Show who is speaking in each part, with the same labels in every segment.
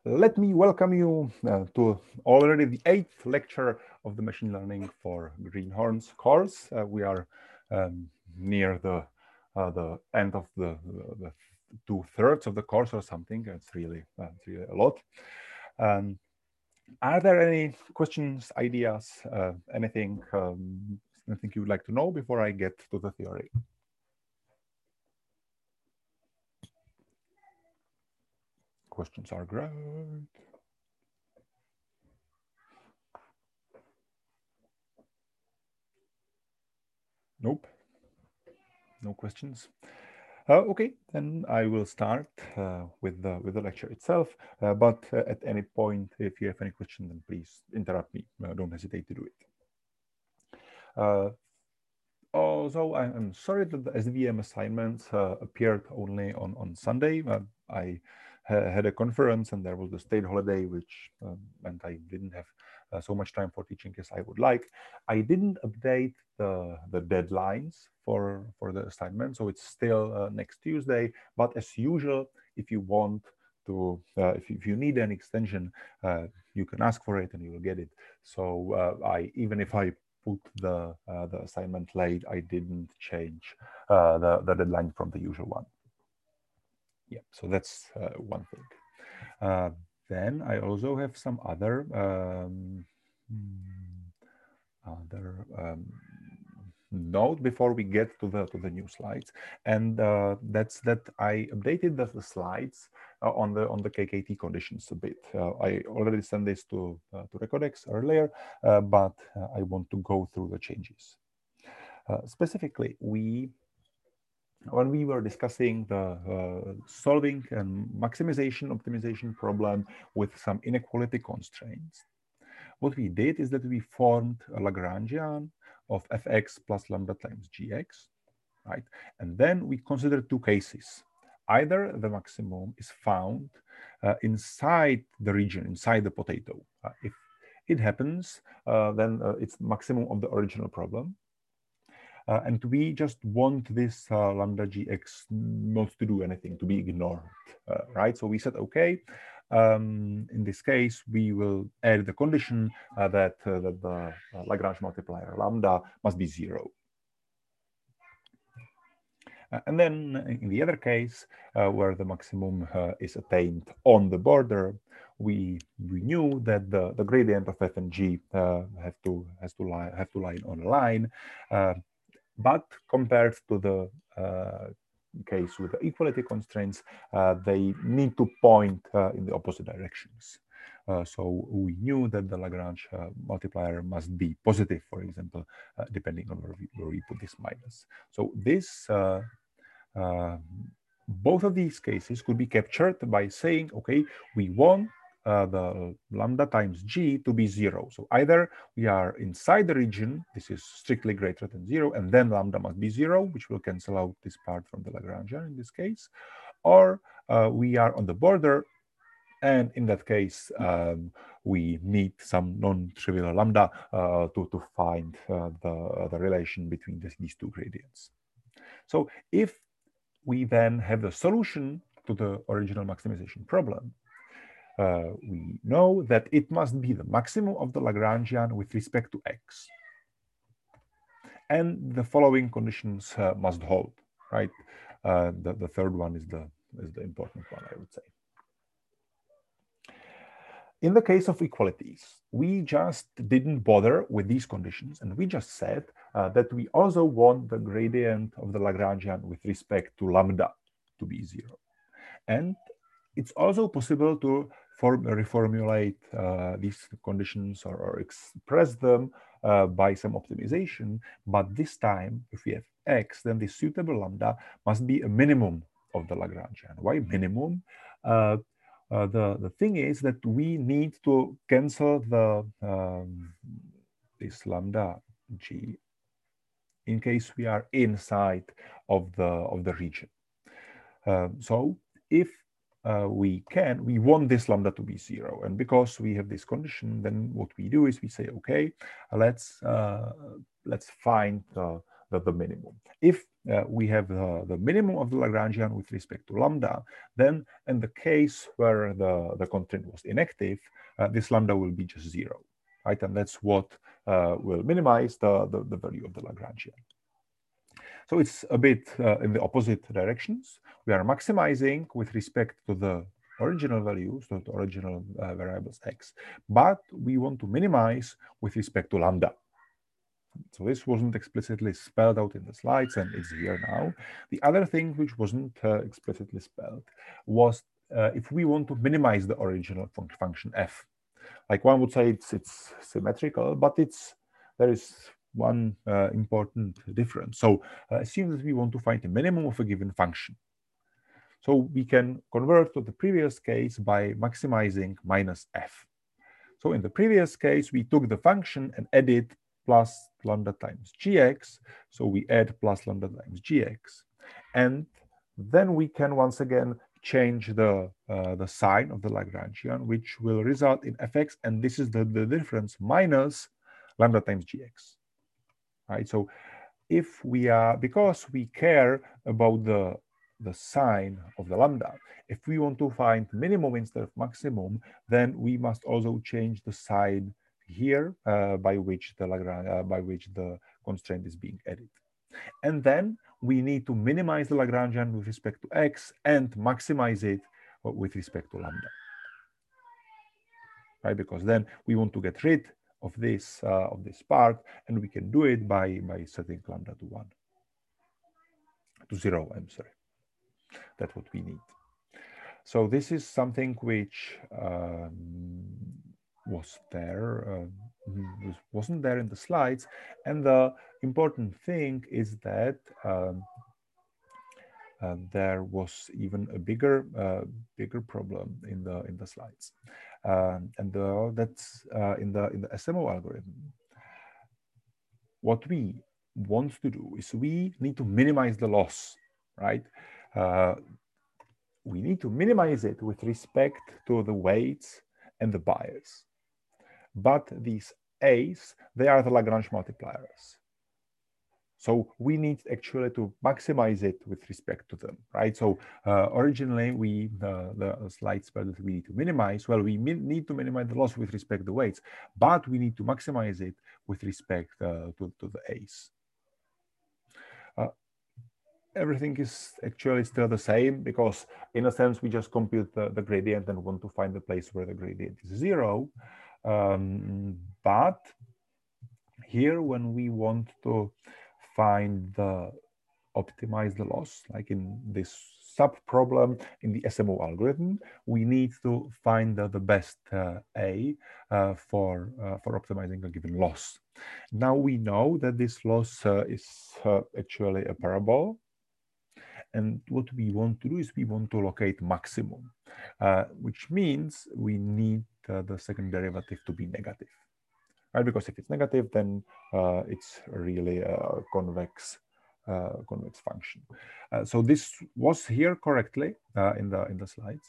Speaker 1: Let me welcome you to already the 8th lecture of the Machine Learning for Greenhorns course. We are near the end of the 2/3 of the course or something. It's really a lot. Are there any questions, ideas, anything you would like to know before I get to the theory? Questions are great. Nope. No questions. Okay, then I will start with the lecture itself. But at any point, if you have any question, then please interrupt me. Don't hesitate to do it. Also, I'm sorry that the SVM assignments appeared only on Sunday. I had a conference and there was the state holiday, which meant I didn't have so much time for teaching as I would like. I didn't update the deadlines for the assignment, so it's still next Tuesday. But as usual, if you want to, if you need an extension, you can ask for it and you will get it. So even if I put the assignment late, I didn't change the deadline from the usual one. Yeah, so that's one thing. Then I also have some other note before we get to the new slides, and that's that I updated the slides on the KKT conditions a bit. I already sent this to Recodex earlier, but I want to go through the changes. Specifically, when we were discussing the solving and maximization optimization problem with some inequality constraints, what we did is that we formed a Lagrangian of fx plus lambda times gx, right? And then we consider two cases. Either the maximum is found inside the region, inside the potato. If it happens, then it's maximum of the original problem. And we just want this lambda gx not to do anything, to be ignored, right? So we said, okay, in this case, we will add the condition that the Lagrange multiplier lambda must be 0. And then in the other case, where the maximum is attained on the border, we knew that the gradient of f and g have to lie on a line. But compared to the case with the equality constraints, they need to point in the opposite directions. So we knew that the Lagrange multiplier must be positive, for example, depending on where we put this minus. So this both of these cases could be captured by saying, okay, we want the lambda times g to be 0. So either we are inside the region, this is strictly greater than 0, and then lambda must be 0, which will cancel out this part from the Lagrangian in this case, or we are on the border, and in that case, we need some non-trivial lambda to find the relation between these two gradients. So if we then have the solution to the original maximization problem, we know that it must be the maximum of the Lagrangian with respect to x. And the following conditions must hold, right? The third one is the important one, I would say. In the case of equalities, we just didn't bother with these conditions, and we just said that we also want the gradient of the Lagrangian with respect to lambda to be 0. And it's also possible to reformulate these conditions or express them by some optimization. But this time, if we have x, then the suitable lambda must be a minimum of the Lagrangian. Why minimum? The thing is that we need to cancel the this lambda g in case we are inside of the region. So if we want this lambda to be 0, and because we have this condition, then what we do is we say, okay, let's find the the minimum. If we have the minimum of the Lagrangian with respect to lambda, then in the case where the constraint was inactive, this lambda will be just 0, right? And that's what will minimize the value of the Lagrangian. So it's a bit in the opposite directions. We are maximizing with respect to the original values, to the original variables x, but we want to minimize with respect to lambda. So this wasn't explicitly spelled out in the slides, and it's here now. The other thing which wasn't explicitly spelled was if we want to minimize the original function f. Like one would say it's symmetrical, but there is one important difference. So assume that we want to find the minimum of a given function. So we can convert to the previous case by maximizing minus f. So in the previous case, we took the function and added plus lambda times gx. So we add plus lambda times gx. And then we can once again change the sign of the Lagrangian, which will result in fx. And this is the difference minus lambda times gx. Right? So if we are, because we care about the sign of the lambda, if we want to find minimum instead of maximum, then we must also change the sign here by which the constraint is being added. And then we need to minimize the Lagrangian with respect to x and maximize it with respect to lambda. Right? Because then we want to get rid of this part, and we can do it by setting lambda to 0. I'm sorry. That's what we need. So this is something which wasn't there in the slides, and the important thing is that there was even a bigger problem in the slides, and that's in the SMO algorithm. What we want to do is we need to minimize the loss, right? We need to minimize it with respect to the weights and the bias. But these A's, they are the Lagrange multipliers. So we need actually to maximize it with respect to them, right? So originally the slide spelled that we need to minimize. Well, we need to minimize the loss with respect to the weights, but we need to maximize it with respect to the A's. Everything is actually still the same, because in a sense we just compute the gradient and want to find the place where the gradient is 0. But here, when we want to optimize the loss, like in this sub problem in the SMO algorithm, we need to find the best A for optimizing a given loss. Now we know that this loss is actually a parabola. And what we want to do is we want to locate maximum, which means we need the second derivative to be negative, right? Because if it's negative, then it's really a convex function. So this was here correctly in the slides,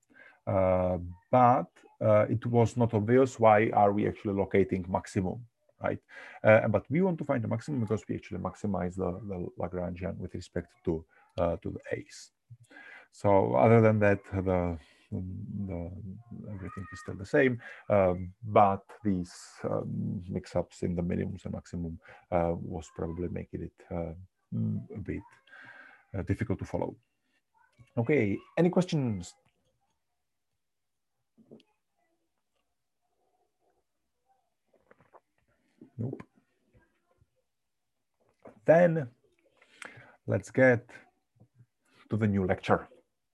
Speaker 1: but it was not obvious why are we actually locating maximum, right? But we want to find the maximum because we actually maximize the Lagrangian with respect to the A's. So other than that, everything is still the same, but these mix-ups in the minimums and maximum was probably making it a bit difficult to follow. Okay, any questions? Nope. Then let's get to the new lecture.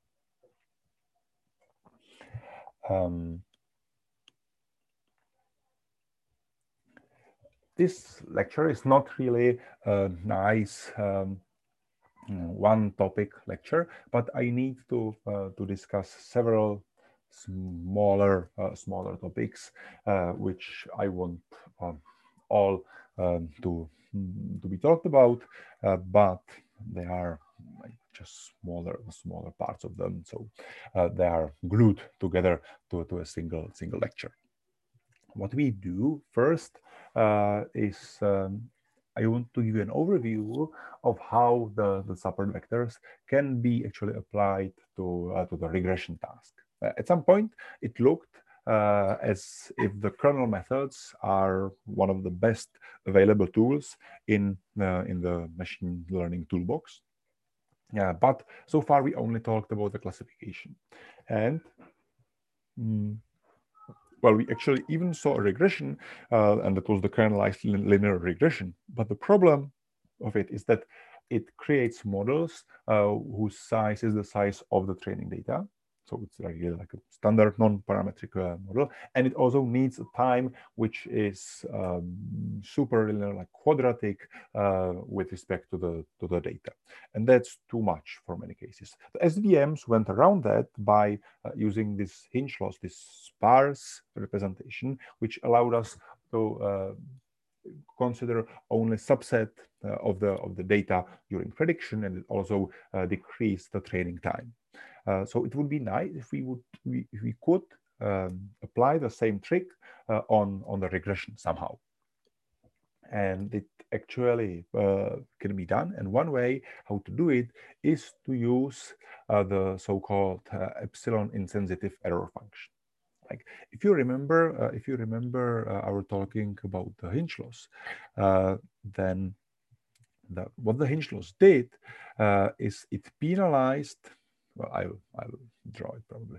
Speaker 1: This lecture is not really a nice one topic lecture, but I need to discuss several smaller topics which I want all to be talked about, but they are like just smaller parts of them, so they are glued together to a single lecture. What we do first is I want to give you an overview of how the support vectors can be actually applied to the regression task. At some point, it looked as if the kernel methods are one of the best available tools in the machine learning toolbox. But so far, we only talked about the classification. And well, we actually even saw a regression, and that was the kernelized linear regression. But the problem of it is that it creates models whose size is the size of the training data. So it's really like a standard non-parametric model. And it also needs a time which is super linear, like quadratic with respect to the data. And that's too much for many cases. The SVMs went around that by using this hinge loss, this sparse representation, which allowed us to consider only subset of the data during prediction, and it also decreased the training time. So it would be nice if we could apply the same trick on the regression somehow. And it actually can be done. And one way how to do it is to use the so-called epsilon insensitive error function. Like if you remember, our talking about the hinge loss, then what the hinge loss did is it penalized. Well, I will draw it probably.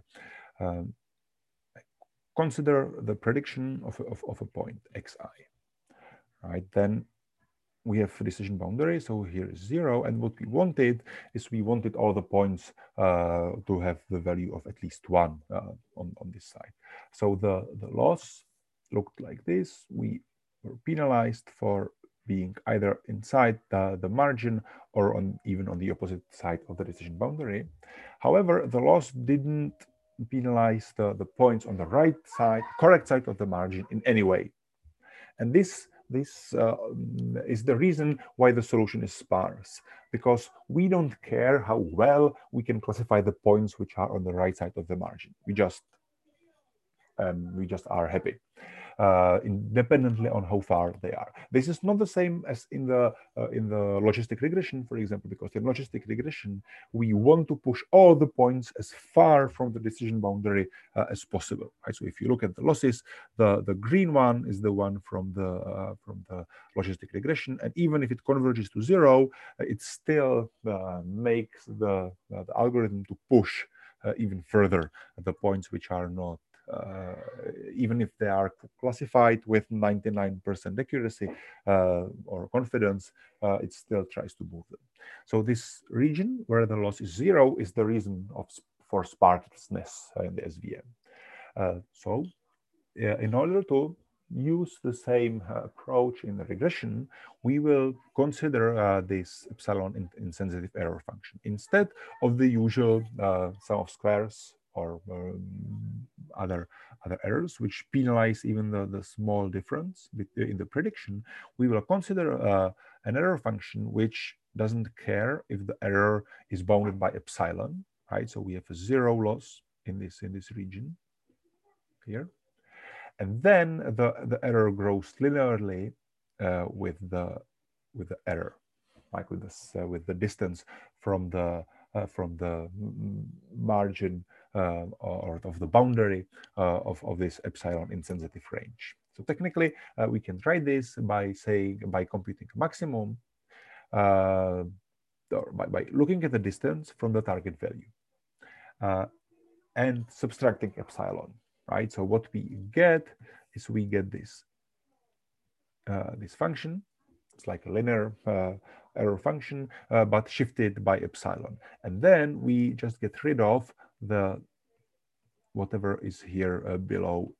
Speaker 1: Consider the prediction of a point xi, right? Then we have a decision boundary, so here is 0, and what we wanted is we wanted all the points to have the value of at least 1 on this side. So the loss looked like this. We were penalized for being either inside the margin or even on the opposite side of the decision boundary. However, the loss didn't penalize the points on the right side, correct side of the margin in any way. And this is the reason why the solution is sparse, because we don't care how well we can classify the points which are on the right side of the margin. We just are happy. Independently on how far they are. This is not the same as in the logistic regression, for example, because in logistic regression we want to push all the points as far from the decision boundary as possible. Right? So if you look at the losses, the green one is the one from the logistic regression, and even if it converges to 0, it still makes the algorithm to push even further the points which are not. Even if they are classified with 99% accuracy or confidence, it still tries to move them. So this region where the loss is 0 is the reason for sparseness in the SVM. So in order to use the same approach in the regression, we will consider this epsilon insensitive error function instead of the usual sum of squares or other errors which penalize even the small difference in the prediction. We will consider an error function which doesn't care if the error is bounded by epsilon, right? So we have a 0 loss in this region here, and then the error grows linearly with the error, like with the distance from the margin or of the boundary of this epsilon insensitive range. So technically, we can write this by computing maximum by looking at the distance from the target value and subtracting epsilon, right? So what we get is we get this this function. It's like a linear error function, but shifted by epsilon. And then we just get rid of the whatever is here below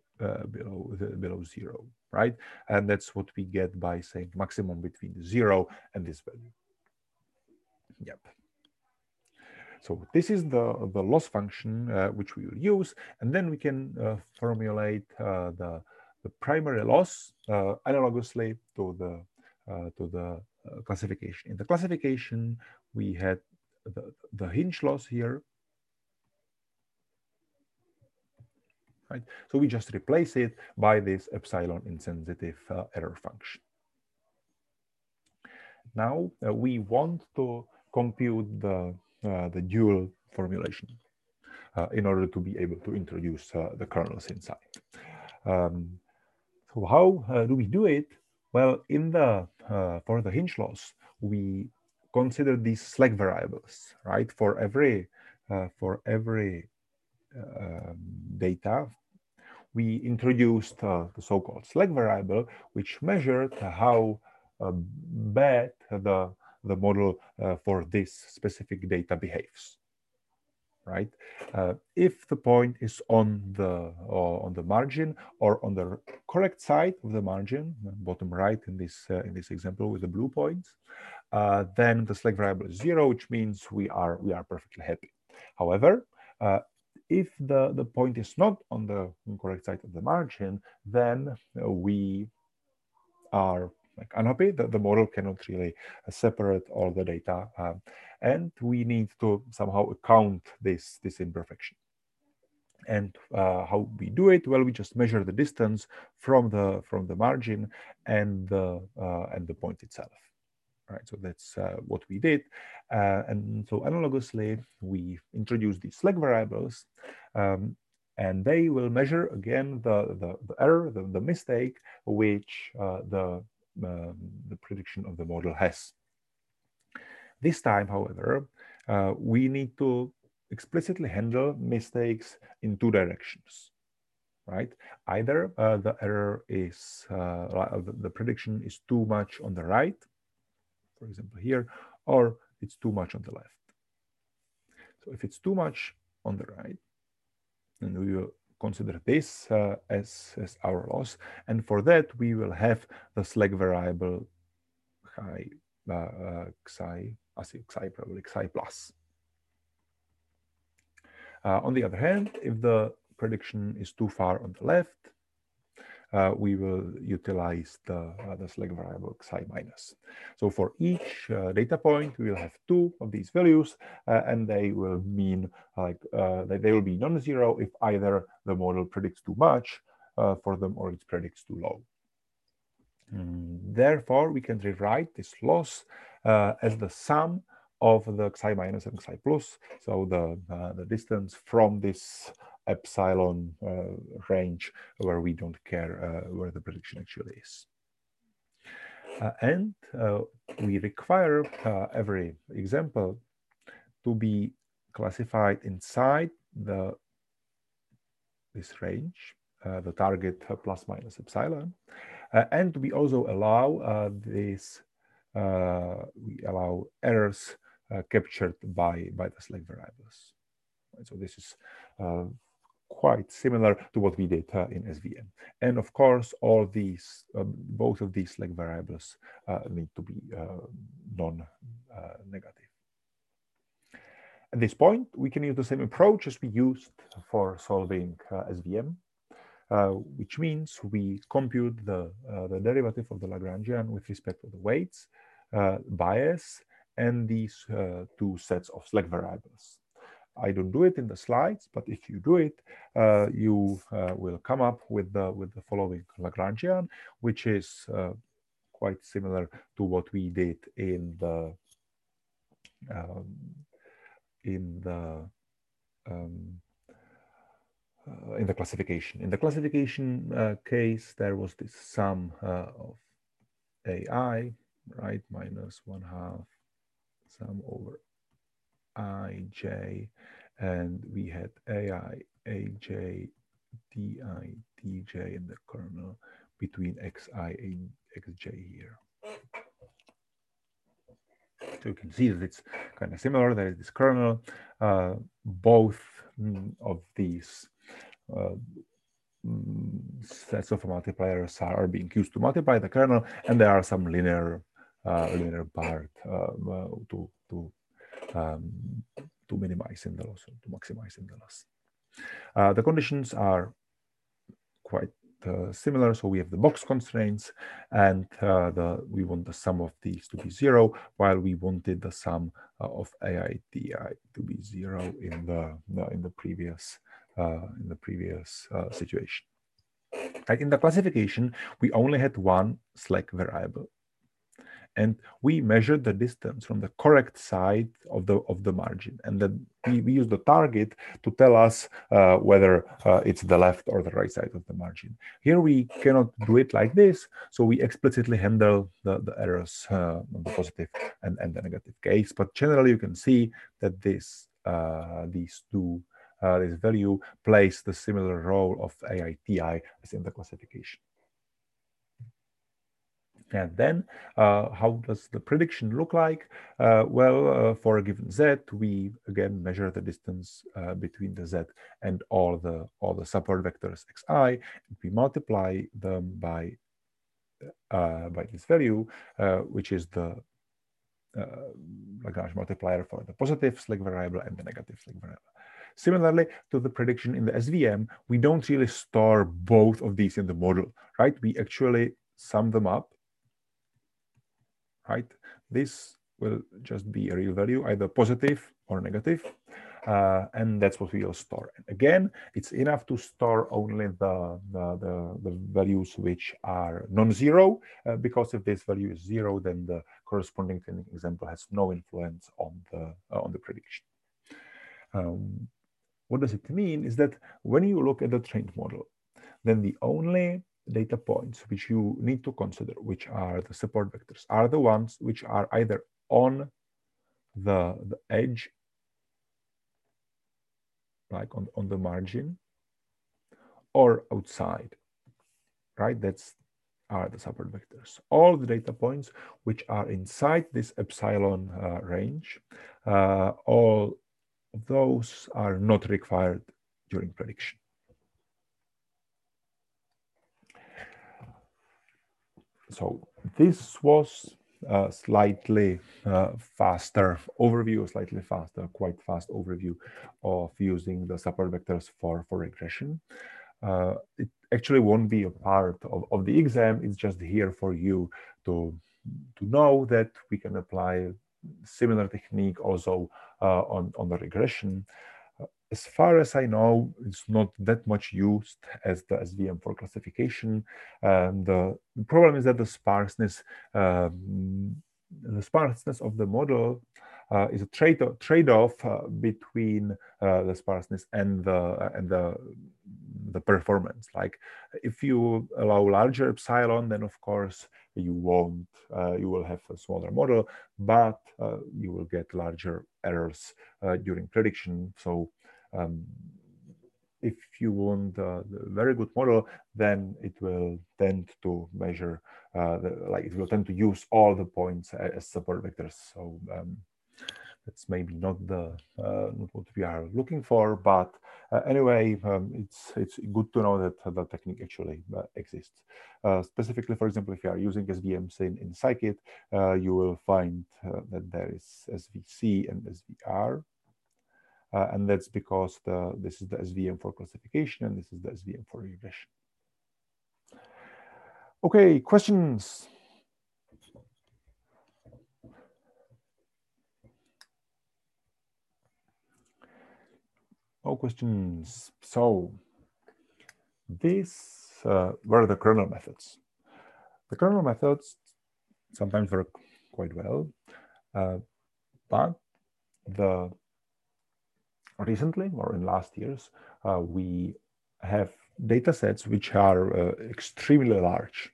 Speaker 1: 0, right? And that's what we get by saying maximum between 0 and this value. Yep. So this is the loss function which we will use, and then we can formulate the primary loss analogously to the classification. In the classification, we had the hinge loss here, right? So we just replace it by this epsilon insensitive error function. now we want to compute the dual formulation in order to be able to introduce the kernels inside. So how do we do it? Well, in the for the hinge loss, we consider these slack variables, right? For every data, we introduced the so-called slack variable, which measured how bad the model for this specific data behaves. Right? If the point is on the margin or on the correct side of the margin, bottom right in this example with the blue points, then the slack variable is 0, which means we are perfectly happy. However, if the point is not on the correct side of the margin, then we are like unhappy that the model cannot really separate all the data, and we need to somehow account this imperfection. And how we do it? Well, we just measure the distance from the margin and the point itself. Right, so that's what we did, and so analogously we introduced these slack variables, and they will measure again the error, the mistake which the prediction of the model has. This time, however, we need to explicitly handle mistakes in two directions, right? Either the error is, the prediction is too much on the right, for example here, or it's too much on the left. So if it's too much on the right, then we will consider this as our loss, and for that we will have the slack variable xi plus. On the other hand, if the prediction is too far on the left, we will utilize the slack variable xi minus. So for each data point, we will have two of these values, and they will mean like they will be non-zero if either the model predicts too much for them or it predicts too low. Therefore, we can rewrite this loss as the sum of the xi minus and xi plus. So the distance from this epsilon range where we don't care where the prediction actually is. And we require every example to be classified inside this range, the target plus minus epsilon, and we also allow we allow errors captured by the slack variables. So this is quite similar to what we did in SVM. And of course, all these, both of these slack variables need to be non-negative. At this point, we can use the same approach as we used for solving SVM, which means we compute the derivative of the Lagrangian with respect to the weights, bias, and these two sets of slack variables. I don't do it in the slides, but if you do it, you will come up with the following Lagrangian, which is quite similar to what we did in the classification. In the classification case, there was this sum of AI, right, minus 1/2 sum over ij, and we had AI, aj, di, dj in the kernel between xi and xj here. So you can see that it's kind of similar. There is this kernel. Both of these sets of multipliers are being used to multiply the kernel, and there are some linear part to minimize in the loss, to maximize in the loss. The conditions are quite similar. So we have the box constraints, and we want the sum of these to be 0, while we wanted the sum of AI di to be 0 in the previous situation. Right, in the classification, we only had one slack variable, And we measured the distance from the correct side of the margin, and then we use the target to tell us whether it's the left or the right side of the margin. Here we cannot do it like this, so we explicitly handle the errors on the positive and the negative case. But generally, you can see that these two this value plays the similar role of AITI as in the classification. And then, how does the prediction look like? For a given z, we again measure the distance between the z and all the support vectors xi. And we multiply them by this value, which is the Lagrange multiplier for the positive slack variable and the negative slack variable. Similarly to the prediction in the SVM, we don't really store both of these in the model, right? We actually sum them up. Right, this will just be a real value, either positive or negative, and that's what we will store. And again, it's enough to store only the values which are non-zero, because if this value is zero, then the corresponding training example has no influence on the prediction. What does it mean is that when you look at the trained model, then the only data points which you need to consider, which are the support vectors, are the ones which are either on the edge, like on the margin, or outside, right? That's are the support vectors. All the data points which are inside this epsilon range, all of those are not required during prediction. So this was a slightly faster overview, quite fast overview of using the support vectors for regression. It actually won't be a part of the exam. It's just here for you to know that we can apply similar technique also on the regression. As far as I know, it's not that much used as the SVM for classification. The problem is that the sparseness of the model is a trade-off between the sparseness and the performance. Like if you allow larger epsilon, then of course you will have a smaller model, but you will get larger errors during prediction. So if you want a very good model, then it will tend to measure, it will tend to use all the points as support vectors. So that's maybe not not what we are looking for, but anyway, it's good to know that the technique actually exists. Specifically, for example, if you are using SVMs in Scikit, you will find that there is SVC and SVR. And that's because this is the SVM for classification and this is the SVM for regression. Okay, questions? No questions. So these were the kernel methods. The kernel methods sometimes work quite well, but recently, or in last years, we have data sets which are extremely large.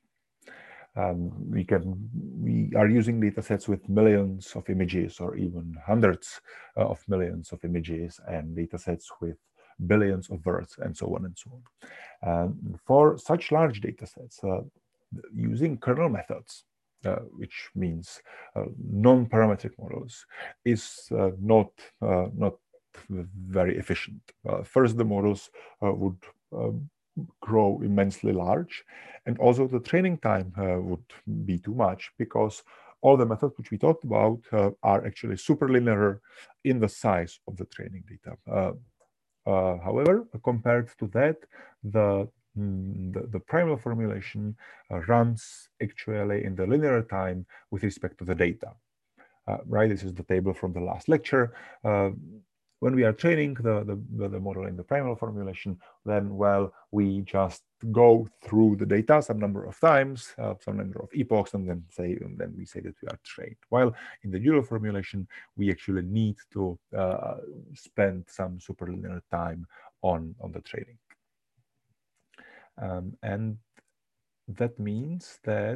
Speaker 1: We are using data sets with millions of images or even hundreds of millions of images, and data sets with billions of words, and so on and so on. For such large data sets, using kernel methods, which means non-parametric models, is not very efficient. First, the models would grow immensely large, and also the training time would be too much, because all the methods which we talked about are actually superlinear in the size of the training data. However, compared to that, the primal formulation runs actually in the linear time with respect to the data. Right, this is the table from the last lecture. When we are training the model in the primal formulation, then, well, we just go through the data some number of times, some number of epochs, and then we say that we are trained. While in the dual formulation, we actually need to spend some superlinear time on the training. And that means that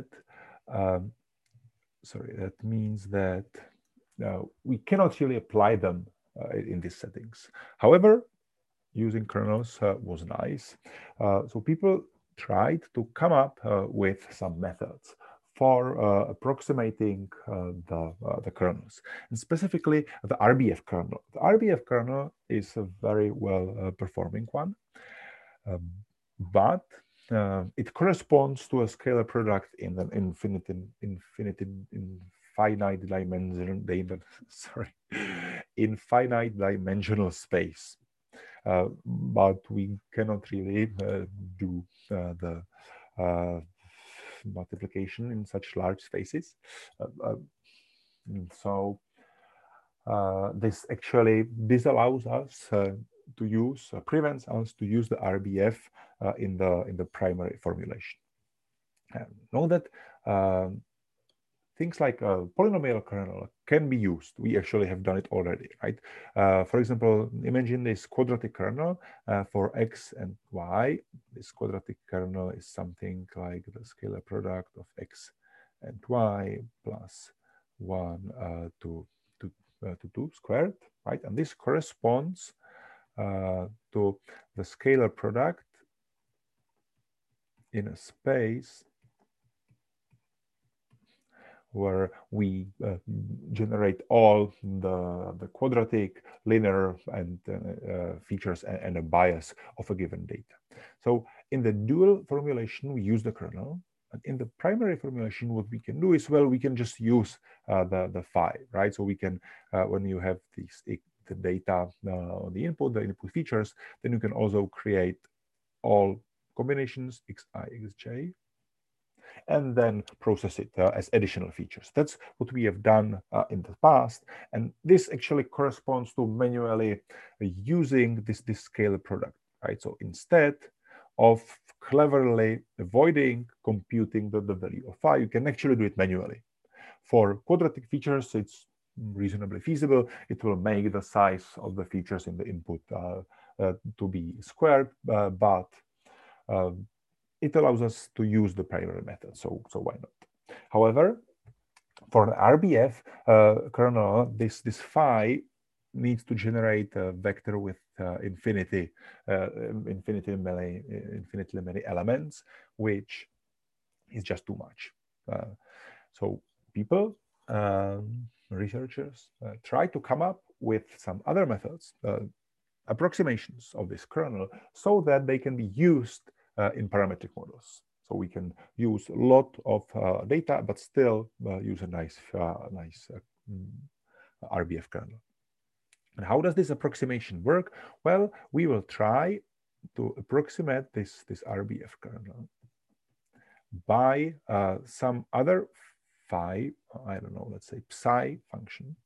Speaker 1: we cannot really apply them in these settings. However, using kernels was nice. So people tried to come up with some methods for approximating the kernels, and specifically the RBF kernel. The RBF kernel is a very well performing one, but it corresponds to a scalar product in an infinite dimensional space. But we cannot really do the multiplication in such large spaces. So this actually disallows us to use, prevents us to use the RBF in the primary formulation. Know that things like a polynomial kernel can be used. We actually have done it already, right? For example, imagine this quadratic kernel for x and y. This quadratic kernel is something like the scalar product of x and y plus 1 to 2 squared, right? And this corresponds to the scalar product in a space where we generate all the quadratic, linear, and features and a bias of a given data. So in the dual formulation, we use the kernel. And in the primary formulation, what we can do is, well, we can just use the phi, right? So we can, when you have the data on the input features, then you can also create all combinations xi, xj, and then process it as additional features. That's what we have done in the past. And this actually corresponds to manually using this scalar product, right? So instead of cleverly avoiding computing the value of phi, you can actually do it manually. For quadratic features, it's reasonably feasible. It will make the size of the features in the input to be squared, but it allows us to use the primary method, so why not? However, for an RBF kernel, this phi needs to generate a vector with infinitely many elements, which is just too much. So people, researchers, try to come up with some other methods, approximations of this kernel, so that they can be used in parametric models. So we can use a lot of data, but still use a nice RBF kernel. And how does this approximation work? Well, we will try to approximate this RBF kernel by some other phi, I don't know, let's say psi function,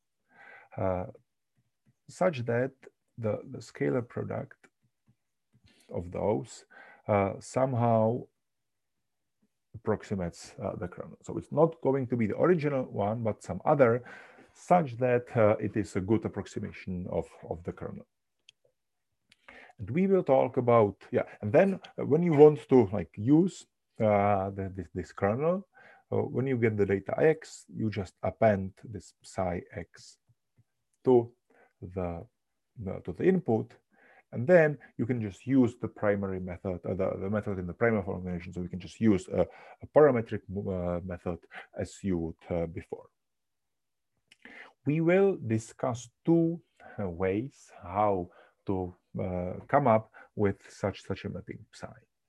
Speaker 1: such that the scalar product of those somehow approximates the kernel. So it's not going to be the original one, but some other, such that it is a good approximation of the kernel. And we will talk about, and then when you want to use this kernel, when you get the data x, you just append this psi x to the input, and then you can just use the primary method, the method in the primary formulation. So we can just use a parametric method as you would before. We will discuss two ways how to come up with such a mapping psi.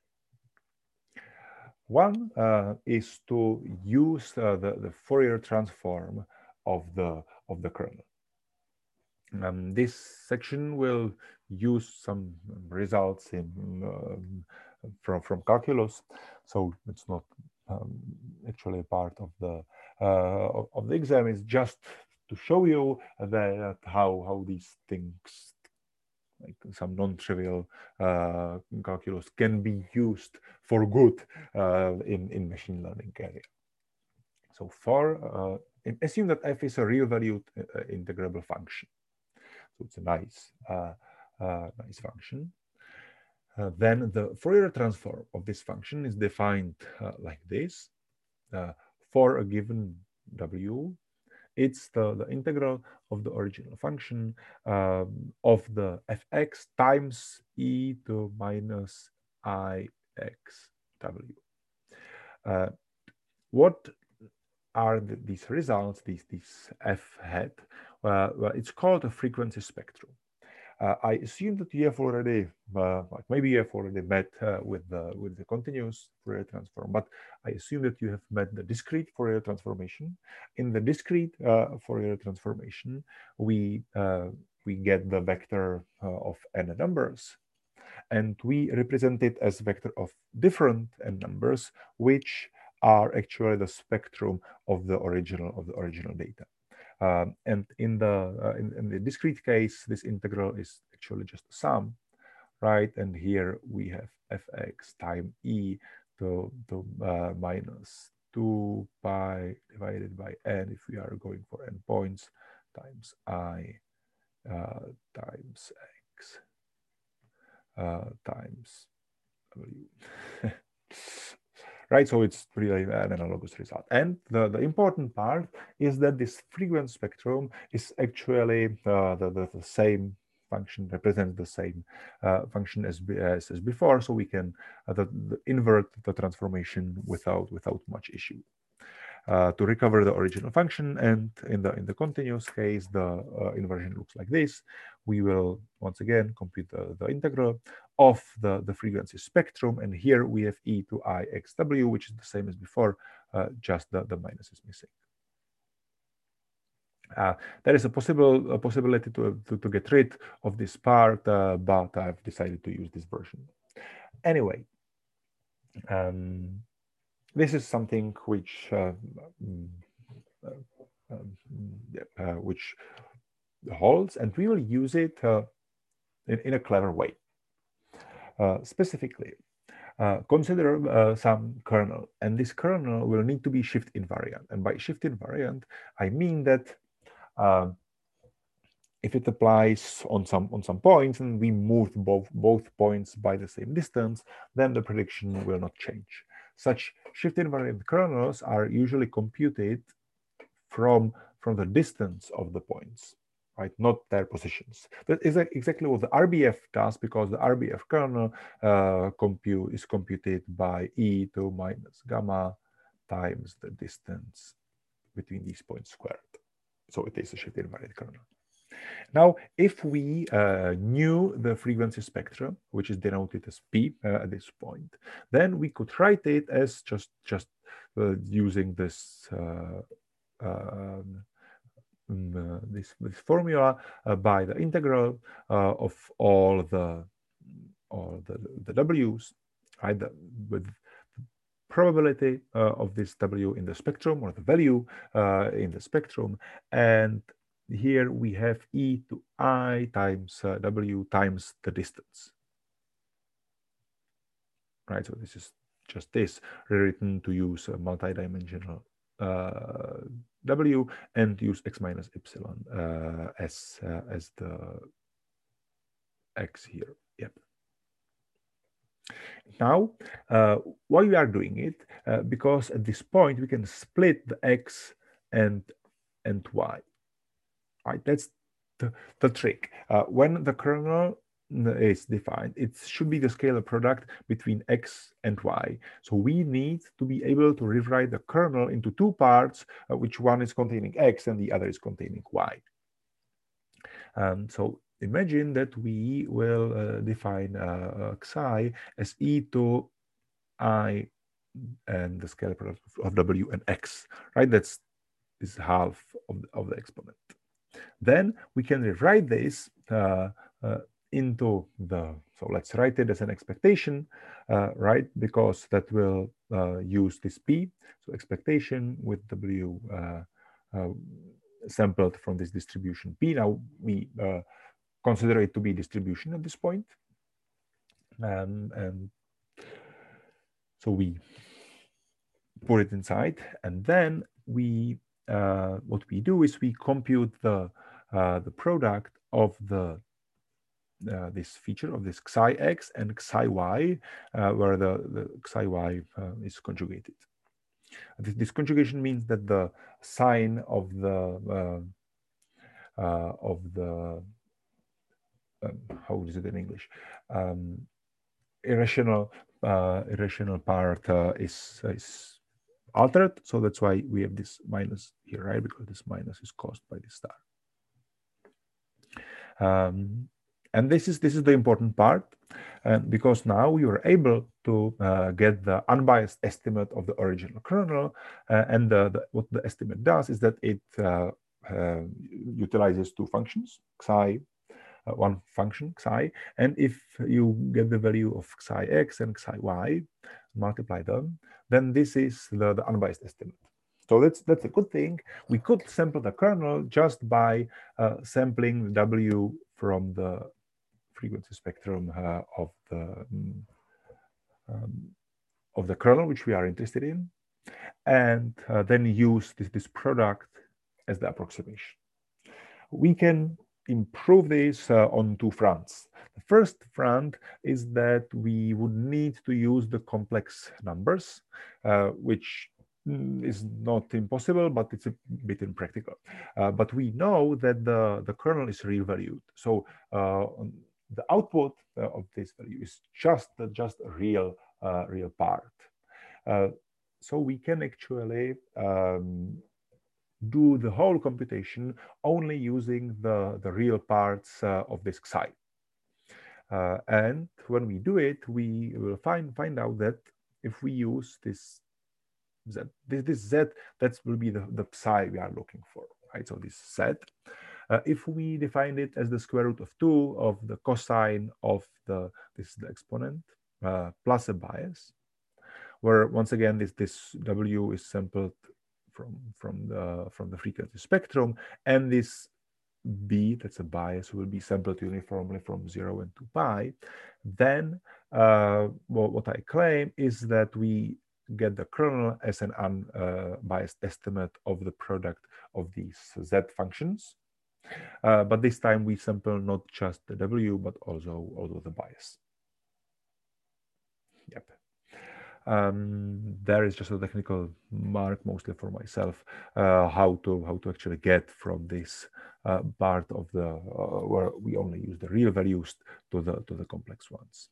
Speaker 1: One is to use the Fourier transform of the kernel. This section will use some results from calculus, so it's not actually a part of the exam. It's just to show you that how these things like some non-trivial calculus can be used for good in machine learning area. So for assume that f is a real-valued integrable function. So it's a nice nice function. Then the Fourier transform of this function is defined like this. For a given w, it's the integral of the original function of the fx times e to minus ix w. What are these results, these f hat? Well, it's called a frequency spectrum. I assume that you have already, like maybe you have already met with the continuous Fourier transform, but I assume that you have met the discrete Fourier transformation. In the discrete Fourier transformation, we get the vector of n numbers, and we represent it as vector of different n numbers, which are actually the spectrum of the original data. And in the discrete case, this integral is actually just a sum, right? And here we have fx times e to minus 2 pi divided by n if we are going for n points times I times x times w. Right, so it's really an analogous result. And the important part is that this frequency spectrum is actually the same function, represents the same function as before, so we can invert the transformation without much issue. To recover the original function, and in the continuous case, the inversion looks like this. We will once again compute the integral of the frequency spectrum, and here we have e to I x w, which is the same as before, just the minus is missing. There is a possibility to get rid of this part, but I've decided to use this version. Anyway, this is something which which holds, and we will use it in a clever way. Specifically, consider some kernel, and this kernel will need to be shift invariant. And by shift invariant, I mean that if it applies on some points and we move both points by the same distance, then the prediction will not change. Such shift invariant kernels are usually computed from the distance of the points, right? Not their positions. That is exactly what the RBF does, because the RBF kernel is computed by e to minus gamma times the distance between these points squared. So it is a shift invariant kernel. Now, if we knew the frequency spectrum, which is denoted as P at this point, then we could write it as just using this this formula by the integral of all the w's, right? With probability of this w in the spectrum, or the value in the spectrum, and here we have e to I times w times the distance, right? So this is just this rewritten to use a multi-dimensional w and use x minus epsilon as the x here. Yep. Now, why we are doing it? Because at this point we can split the x and y. Right, that's the trick. When the kernel is defined, it should be the scalar product between x and y. So we need to be able to rewrite the kernel into two parts, which one is containing x and the other is containing y. So imagine that we will define xi as e to I and the scalar product of w and x, right? This is half of the exponent. Then we can rewrite this into so let's write it as an expectation, right? Because that will use this P, so expectation with W sampled from this distribution P. Now we consider it to be distribution at this point. And so we put it inside, and then we what we do is we compute the product of the this feature of this xi x and xi y, where the xi y is conjugated. This conjugation means that the sign of the how is it in English? Irrational part is altered, so that's why we have this minus here, right? Because this minus is caused by this star. And this is the important part, because now you are able to get the unbiased estimate of the original kernel, and what the estimate does is that it utilizes two functions, xi, one function xi, and if you get the value of xi x and xi y, multiply them, then this is the unbiased estimate. So that's a good thing. We could sample the kernel just by sampling W from the frequency spectrum of the kernel which we are interested in, and then use this product as the approximation. We can improve this on two fronts. The first front is that we would need to use the complex numbers, which is not impossible, but it's a bit impractical. But we know that the kernel is real valued. So the output of this value is just a real part. So we can actually do the whole computation only using the real parts of this xi. And when we do it, we will find out that if we use this z, that will be the psi we are looking for, right? So this z, if we define it as the square root of 2 of the cosine of this is the exponent plus a bias, where once again this W is sampled from the frequency spectrum, and this B, that's a bias, will be sampled uniformly from 0 and 2 pi, then what I claim is that we get the kernel as an unbiased estimate of the product of these z functions. But this time we sample not just the W, but also the bias. Yep. There is just a technical mark, mostly for myself, how to actually get from this part of the where we only use the real values to the complex ones.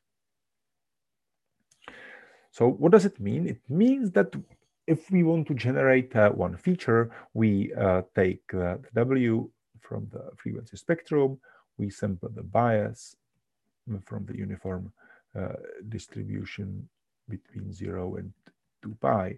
Speaker 1: So what does it mean? It means that if we want to generate one feature, we take the W from the frequency spectrum, we sample the bias from the uniform distribution between 0 and 2 pi.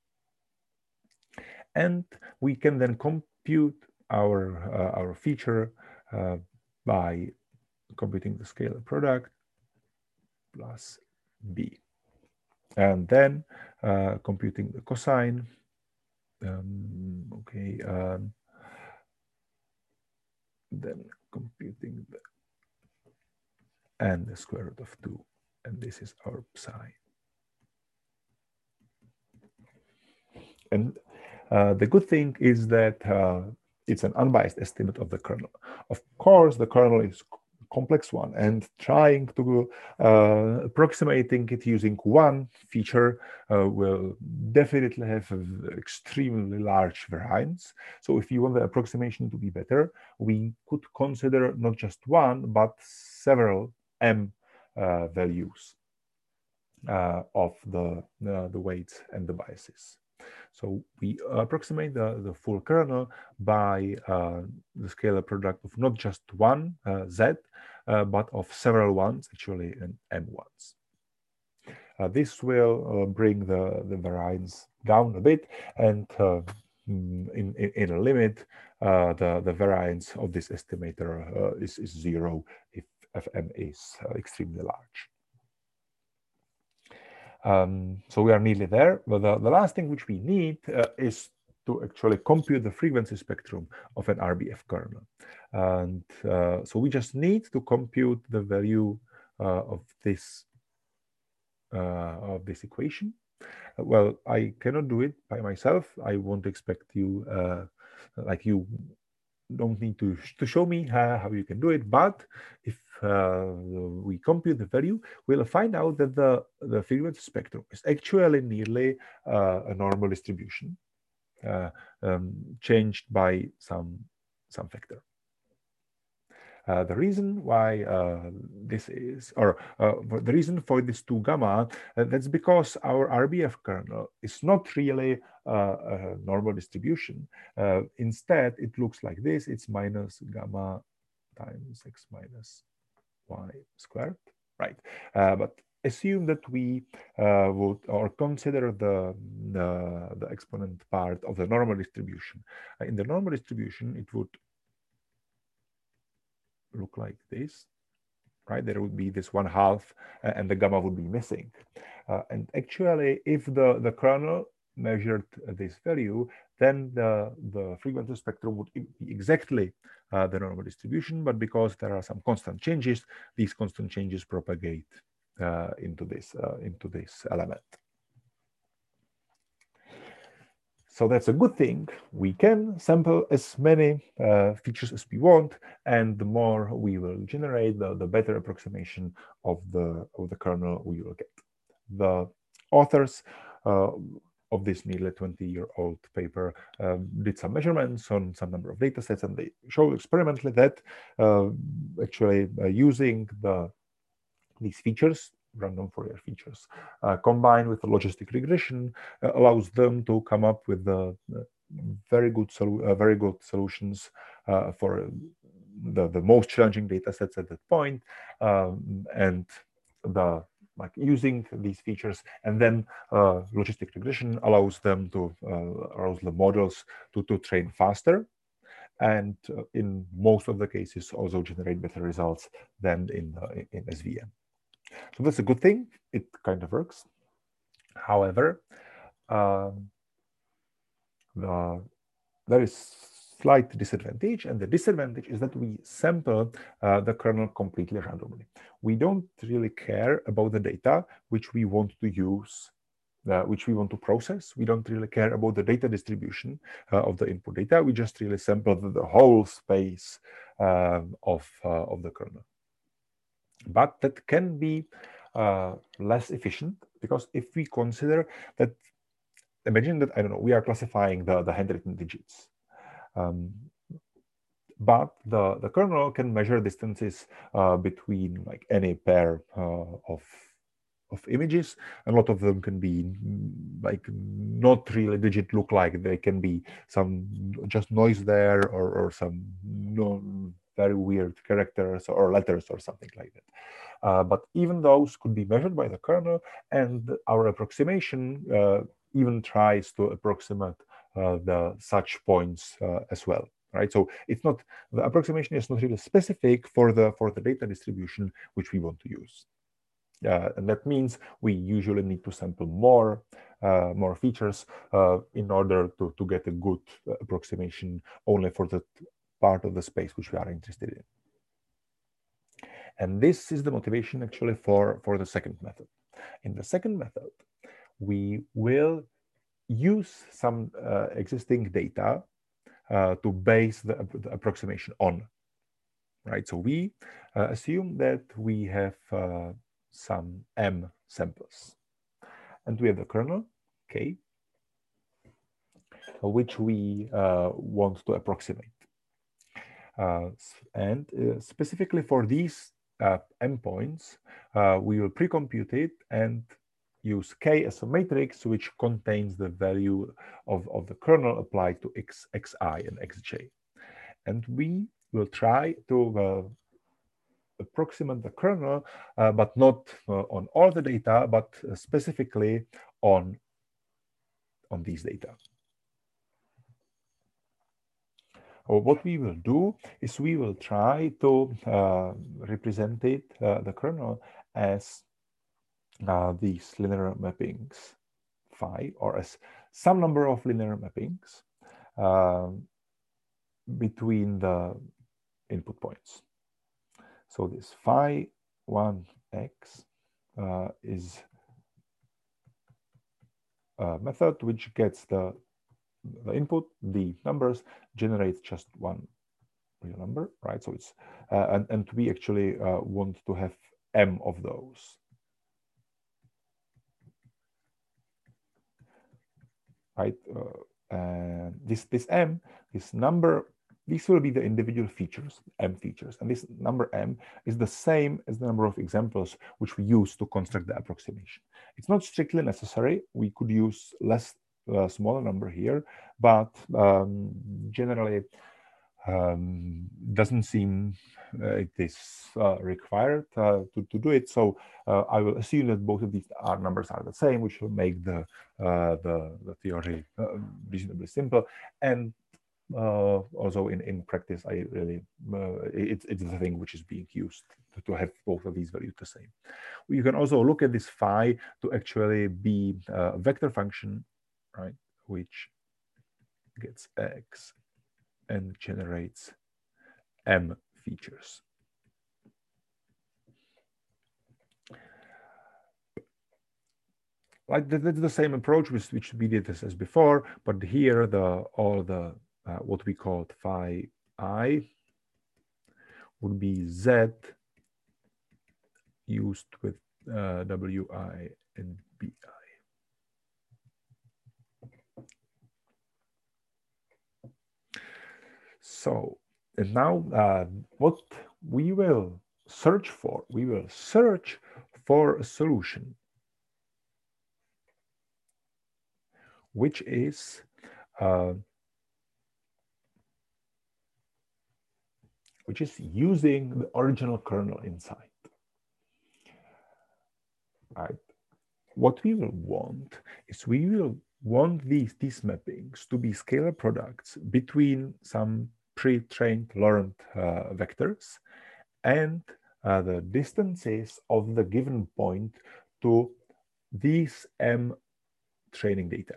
Speaker 1: And we can then compute our feature by computing the scalar product plus B. And then computing the cosine. Then computing the square root of 2. And this is our psi. And the good thing is that it's an unbiased estimate of the kernel. Of course, the kernel is a complex one, and trying to approximating it using one feature will definitely have an extremely large variance. So if you want the approximation to be better, we could consider not just one, but several m values of the weights and the biases. So we approximate the full kernel by the scalar product of not just one z, but of several ones, actually, and m ones. This will bring the variance down a bit, and in a limit, the variance of this estimator is 0 if Fm is extremely large. So we are nearly there, but the last thing which we need is to actually compute the frequency spectrum of an RBF kernel. And so we just need to compute the value of this equation. Well, I cannot do it by myself. I won't expect you, like you don't need to show me how you can do it. But if we compute the value, we'll find out that the frequency spectrum is actually nearly a normal distribution, changed by some factor. The reason why this is, or the reason for this 2 gamma, that's because our RBF kernel is not really a normal distribution. Instead, it looks like this. It's minus gamma times x minus y squared, right? But assume that we would, or consider the exponent part of the normal distribution. In the normal distribution, it would look like this, right? There would be this 1/2 and the gamma would be missing. And actually, if the kernel measured this value, then the frequency spectrum would be exactly the normal distribution, but because there are some constant changes, these constant changes propagate into this element. So that's a good thing. We can sample as many features as we want, and the more we will generate, the better approximation of the kernel we will get. The authors of this nearly 20-year-old paper did some measurements on some number of data sets, and they showed experimentally that actually using these features, random Fourier features, combined with the logistic regression, allows them to come up with very good solutions for the most challenging data sets at that point, and using these features, and then logistic regression allows them to allows the models to train faster, and in most of the cases also generate better results than in SVM. So that's a good thing. It kind of works. However, there is slight disadvantage, and the disadvantage is that we sample the kernel completely randomly. We don't really care about the data which we want to use, which we want to process. We don't really care about the data distribution of the input data. We just really sample the whole space of the kernel. But that can be less efficient, because if we consider that, imagine that, I don't know, we are classifying the handwritten digits. But the kernel can measure distances between like any pair of images. A lot of them can be like not really digit look like. They can be some just noise there, or some very weird characters or letters or something like that. But even those could be measured by the kernel, and our approximation even tries to approximate the such points as well. Right, so it's not, the approximation is not really specific for the data distribution which we want to use, and that means we usually need to sample more features in order to get a good approximation only for the part of the space which we are interested in. And this is the motivation actually for the second method. In the second method, we will use some existing data to base the approximation on, right? So we assume that we have some M samples, and we have the kernel K, which we want to approximate. And specifically for these M points, we will pre-compute it and use K as a matrix which contains the value of the kernel applied to xi and xj. And we will try to approximate the kernel, but not on all the data, but specifically on these data. What we will do is we will try to represent it, the kernel, as these linear mappings phi, or as some number of linear mappings between the input points. So this phi 1x is a method which gets the input, the numbers, generates just one real number, right? So it's and we actually want to have m of those, right? And this m, this number, these will be the individual features, m features, and this number m is the same as the number of examples which we use to construct the approximation. It's not strictly necessary. We could use less smaller number here, but generally doesn't seem it is required to do it. So I will assume that both of these numbers are the same, which will make the theory reasonably simple. And also in practice, I really it's the thing which is being used to have both of these values the same. You can also look at this phi to actually be a vector function, right, which gets x and generates m features. Like that's the same approach which we did as before, but here all the what we called phi I would be z used with wi and bi. So, and now what we will search for, a solution which is using the original kernel inside. Right. What we will want is we will want these mappings to be scalar products between some pre-trained learned vectors and the distances of the given point to these m training data.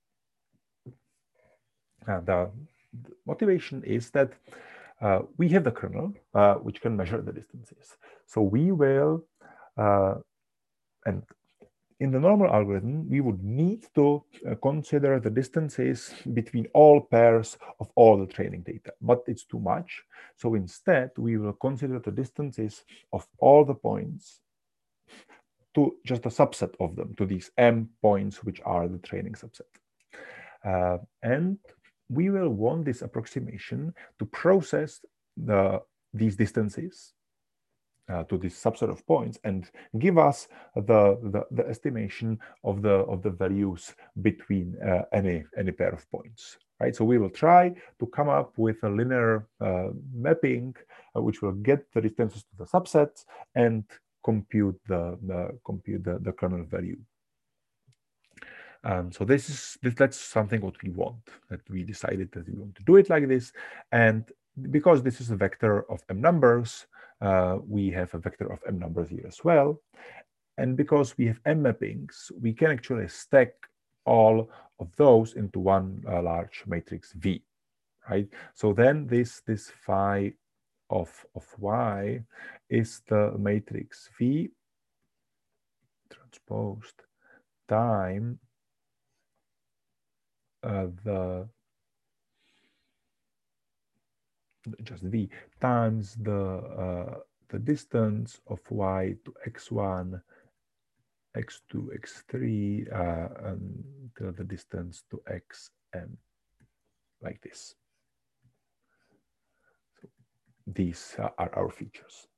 Speaker 1: The motivation is that we have the kernel which can measure the distances. So we will, and in the normal algorithm, we would need to consider the distances between all pairs of all the training data, but it's too much. So instead, we will consider the distances of all the points to just a subset of them, to these m points, which are the training subset. And we will want this approximation to process these distances to this subset of points and give us the estimation of the values between any pair of points, right? So we will try to come up with a linear mapping which will get the distances to the subsets and compute the kernel value. So that's something what we want, that we decided that we want to do it like this. And because this is a vector of m numbers, we have a vector of m numbers here as well. And because we have m mappings, we can actually stack all of those into one large matrix V, right? So then this phi of y is the matrix V transposed time just V times the distance of y to x1, x2, x3 until the distance to xm, like this. So these are our features.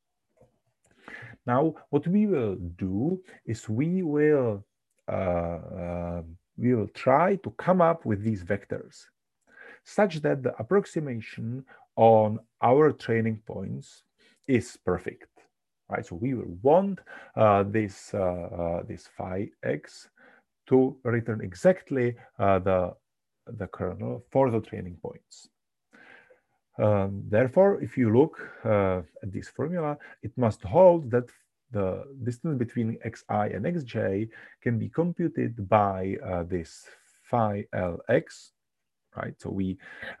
Speaker 1: Now, what we will do is we will try to come up with these vectors such that the approximation on our training points is perfect, right? So we will want this phi x to return exactly the kernel for the training points. Therefore, if you look at this formula, it must hold that the distance between xi and xj can be computed by this phi lx right? So we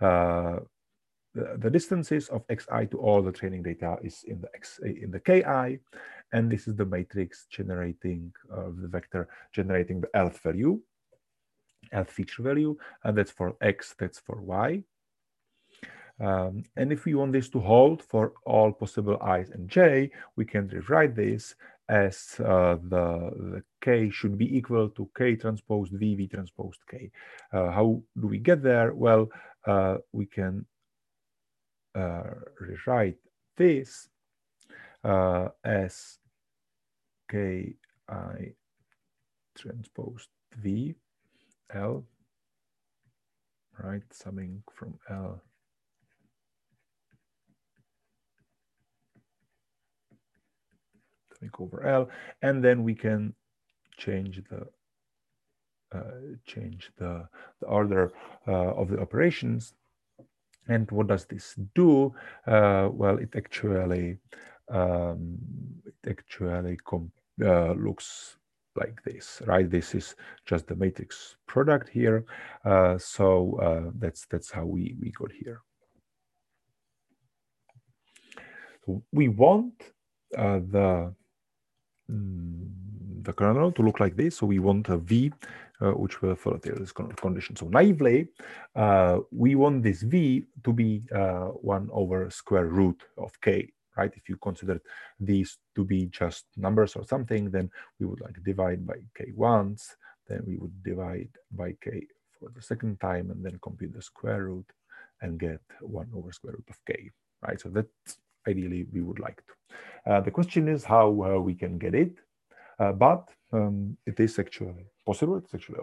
Speaker 1: the distances of xi to all the training data is in the ki, and this is the matrix generating the vector generating the lth value, lth feature value, and that's for x, that's for y. And if we want this to hold for all possible i's and j, we can rewrite this as the k should be equal to k transpose v, v transpose k. How do we get there? Well, we can rewrite this as ki transpose v l, right, summing from l over l, and then we can change the order of the operations. And what does this do? Well, it actually looks like this, right? This is just the matrix product here. So that's how we got here. So we want the kernel to look like this. So we want a V which will follow this condition. So naively, we want this V to be 1 over square root of K, right? If you consider these to be just numbers or something, then we would like divide by K once, then we would divide by K for the second time, and then compute the square root and get 1 over square root of K, right? So that's ideally we would like to. The question is how we can get it, but it is actually possible. It's actually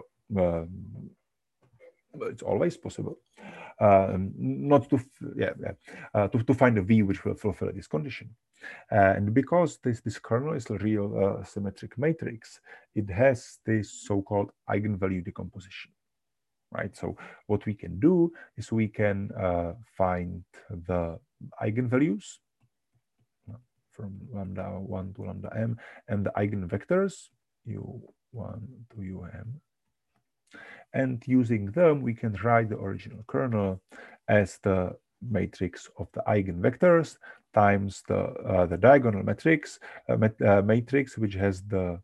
Speaker 1: it's always possible not to to find a V which will fulfill this condition. And because this kernel is a real symmetric matrix, it has this so-called eigenvalue decomposition. Right. So what we can do is we can find the eigenvalues from lambda 1 to lambda m and the eigenvectors u1 to um. And using them, we can write the original kernel as the matrix of the eigenvectors times the diagonal matrix, matrix which has the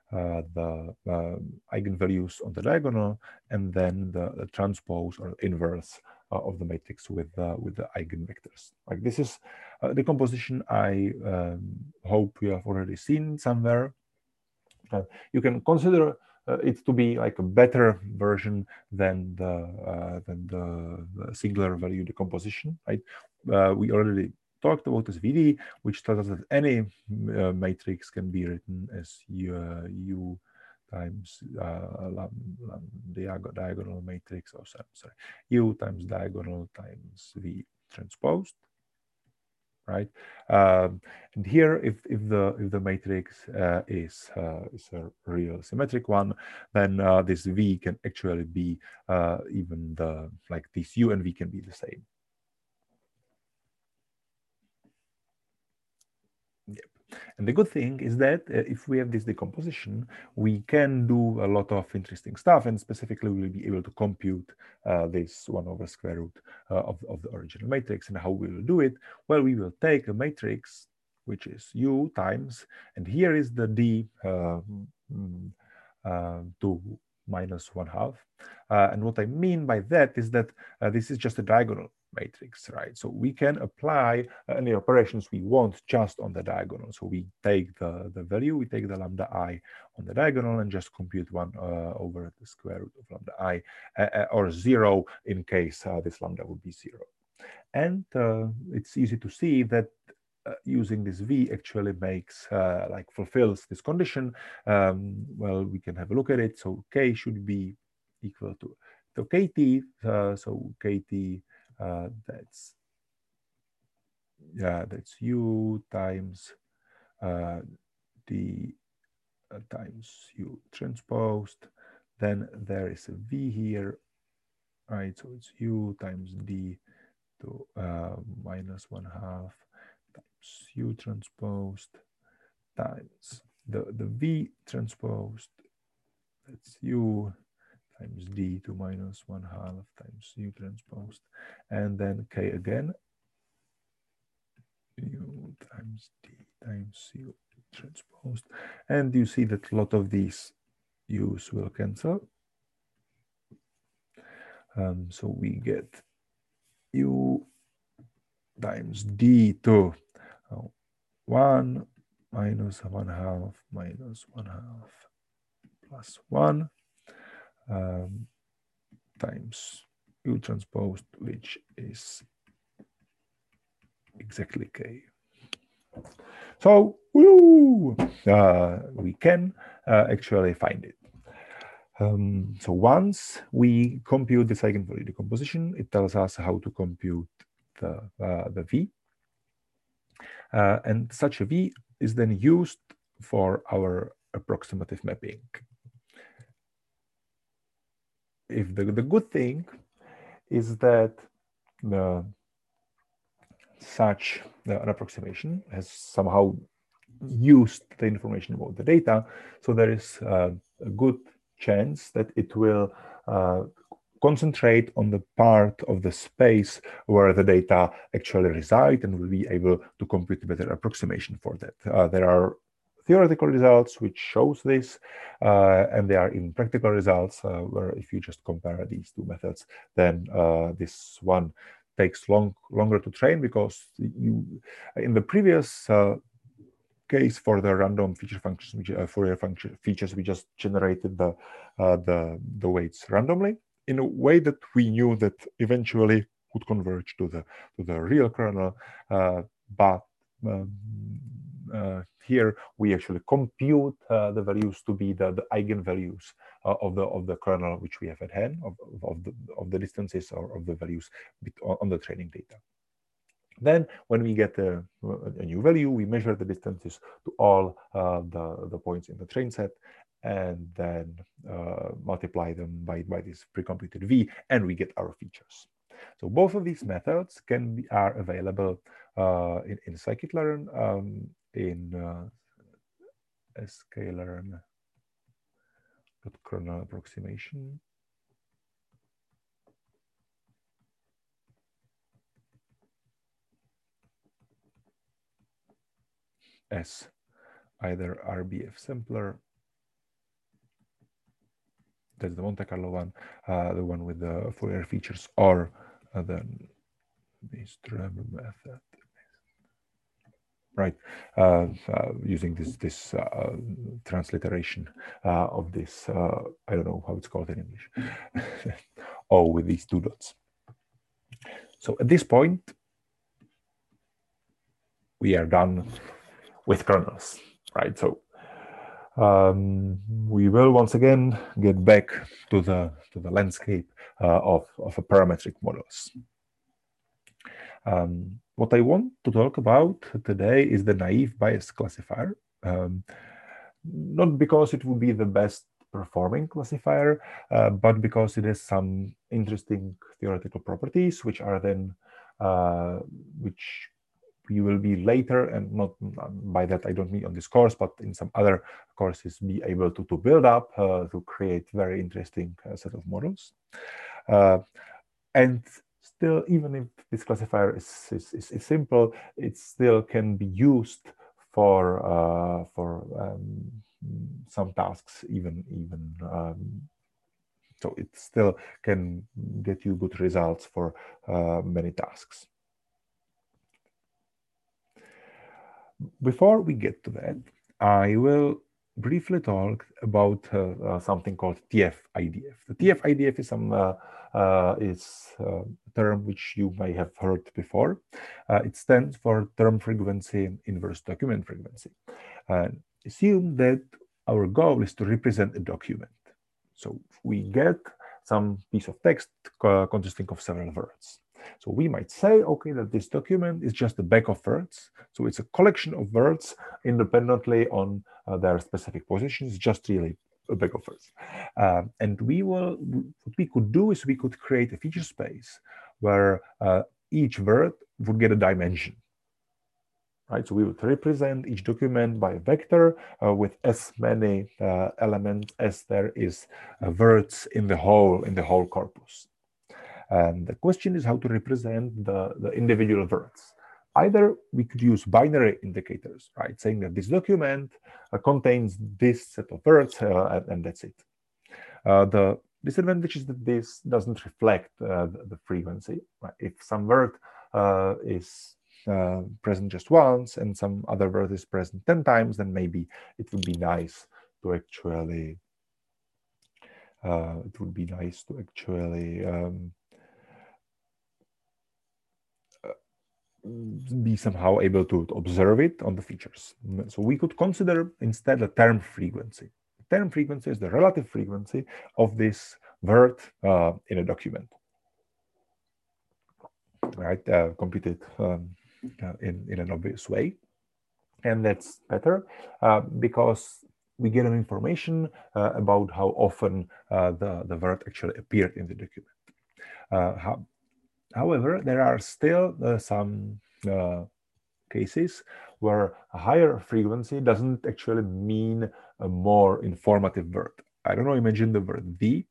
Speaker 1: eigenvalues on the diagonal, and then the transpose or inverse of the matrix with the eigenvectors. Like this is the composition I hope you have already seen somewhere. You can consider it to be like a better version than the singular value decomposition, right? We already talked about SVD, which tells us that any matrix can be written as U times diagonal matrix, or sorry, U times diagonal times V transposed, right? And here, if the matrix is a real symmetric one, then this V can actually be even like this U and V can be the same. Yep. And the good thing is that if we have this decomposition, we can do a lot of interesting stuff, and specifically we'll be able to compute this 1 over square root of the original matrix. And how we will do it? Well, we will take a matrix which is U times, and here is the D to minus 1/2. And what I mean by that is that this is just a diagonal matrix, right? So we can apply any operations we want just on the diagonal. So we take the value, we take the lambda I on the diagonal and just compute 1 over the square root of lambda I, or 0 in case this lambda would be 0. And it's easy to see that using this V actually makes like fulfills this condition. Well, we can have a look at it. So K should be equal to KT. So KT that's U times D times U transposed. Then there is a V here, right? So it's U times D to minus 1/2 times U transposed times the V transposed. That's U times d to minus 1/2 times u transposed, and then k again, u times d times u transposed. And you see that a lot of these u's will cancel. So we get u times d to 1 minus 1/2 minus 1/2 plus 1 times u transposed, which is exactly k. So we can actually find it. So once we compute this eigenvalue decomposition, it tells us how to compute the v. And such a v is then used for our approximative mapping. If the good thing is that such an approximation has somehow used the information about the data, so there is a good chance that it will concentrate on the part of the space where the data actually reside, and will be able to compute a better approximation for that. There are theoretical results which shows this, and there are even practical results where if you just compare these two methods, then this one takes longer to train, because you in the previous case for the random feature functions, Fourier function features, we just generated the weights randomly in a way that we knew that eventually would converge to the real kernel, but here we actually compute the values to be the eigenvalues of the kernel which we have at hand, of the distances or of the values on the training data. Then when we get a new value, we measure the distances to all the points in the train set, and then multiply them by this pre-computed v, and we get our features. So both of these methods are available in scikit-learn, in sklearn.kernel approximation. As either RBF sampler, that's the Monte Carlo one, the one with the Fourier features, or the Ström method, right? Using this transliteration of this, I don't know how it's called in English, O with these two dots. So at this point, we are done with kernels, right? So we will once again get back to the landscape of parametric models. What I want to talk about today is the naive Bayes classifier, not because it would be the best performing classifier, but because it has some interesting theoretical properties, which are then which we will be later, and not by that I don't mean on this course, but in some other courses, be able to build up to create very interesting set of models. And still, even if this classifier is simple, it still can be used for some tasks, even so it still can get you good results for many tasks. Before we get to that, I will briefly talk about something called TF-IDF. The TF-IDF is a term which you may have heard before. It stands for term frequency inverse document frequency. Assume that our goal is to represent a document. So we get some piece of text consisting of several words. So we might say, okay, that this document is just a bag of words. So it's a collection of words independently on their specific positions, just really a bag of words. And what we could do is we could create a feature space where each word would get a dimension. right? So we would represent each document by a vector with as many elements as there is words in the whole corpus. And the question is how to represent the individual words. Either we could use binary indicators, right? Saying that this document contains this set of words and that's it. The disadvantage is that this doesn't reflect the frequency. Right? If some word is present just once and some other word is present 10 times, then maybe it would be nice to actually be somehow able to observe it on the features. So we could consider instead a term frequency. Term frequency is the relative frequency of this word in a document, right? Computed in an obvious way. And that's better because we get an information about how often the word actually appeared in the document. However, there are still some cases where a higher frequency doesn't actually mean a more informative word. I don't know, imagine the word the.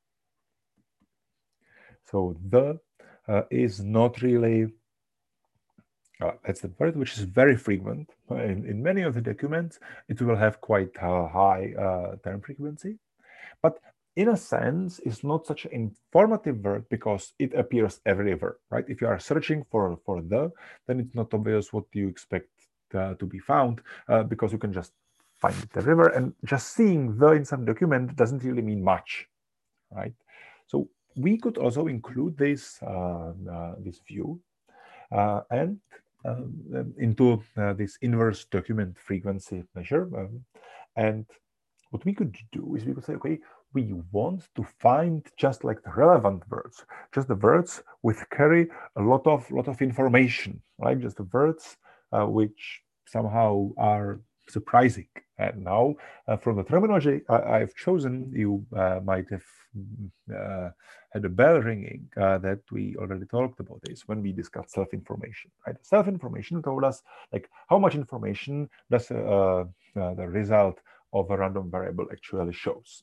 Speaker 1: So the is not really, that's the word which is very frequent. In many of the documents, it will have quite a high term frequency. But in a sense, it's not such an informative word because it appears everywhere, right? If you are searching for the, then it's not obvious what you expect to be found because you can just find it everywhere. And just seeing the in some document doesn't really mean much, right? So we could also include this view and into this inverse document frequency measure. And what we could do is we could say, okay, we want to find just like the relevant words, just the words which carry a lot of information, right? Just the words which somehow are surprising. And now, from the terminology I've chosen, you might have had a bell ringing that we already talked about this when we discussed self-information. Right? Self-information told us like how much information does the result of a random variable actually shows.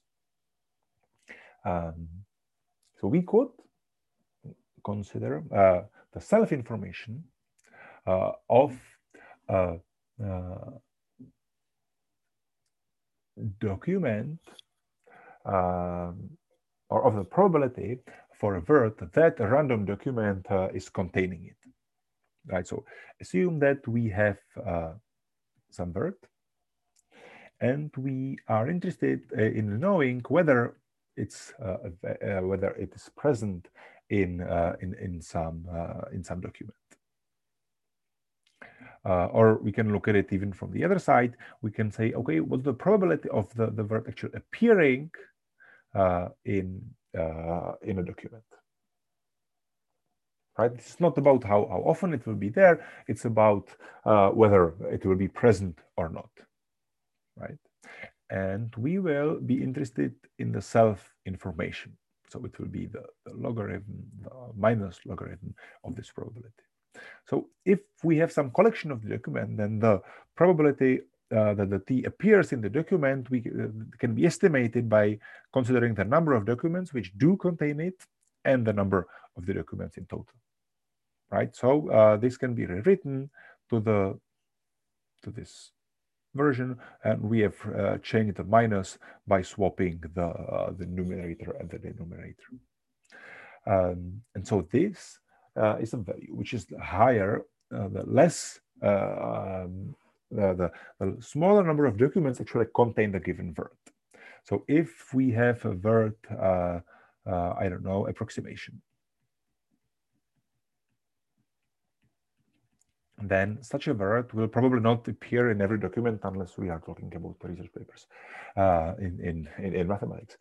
Speaker 1: So we could consider the self-information of a document or of the probability for a word that a random document is containing it. Right. So assume that we have some word, and we are interested in knowing whether whether it is present in some document. Or we can look at it even from the other side. We can say, okay, what's the probability of the word actually appearing in a document? Right? It's not about how often it will be there. It's about whether it will be present or not. Right? And we will be interested in the self-information. So it will be the logarithm, the minus logarithm of this probability. So if we have some collection of the document, then the probability that the T appears in the document can be estimated by considering the number of documents which do contain it and the number of the documents in total. Right? So this can be rewritten to this version, and we have changed the minus by swapping the numerator and the denominator. And so this is a value which is higher, the less the smaller number of documents actually contain the given word. So if we have a word, I don't know, approximation, then such a word will probably not appear in every document unless we are talking about research papers in mathematics.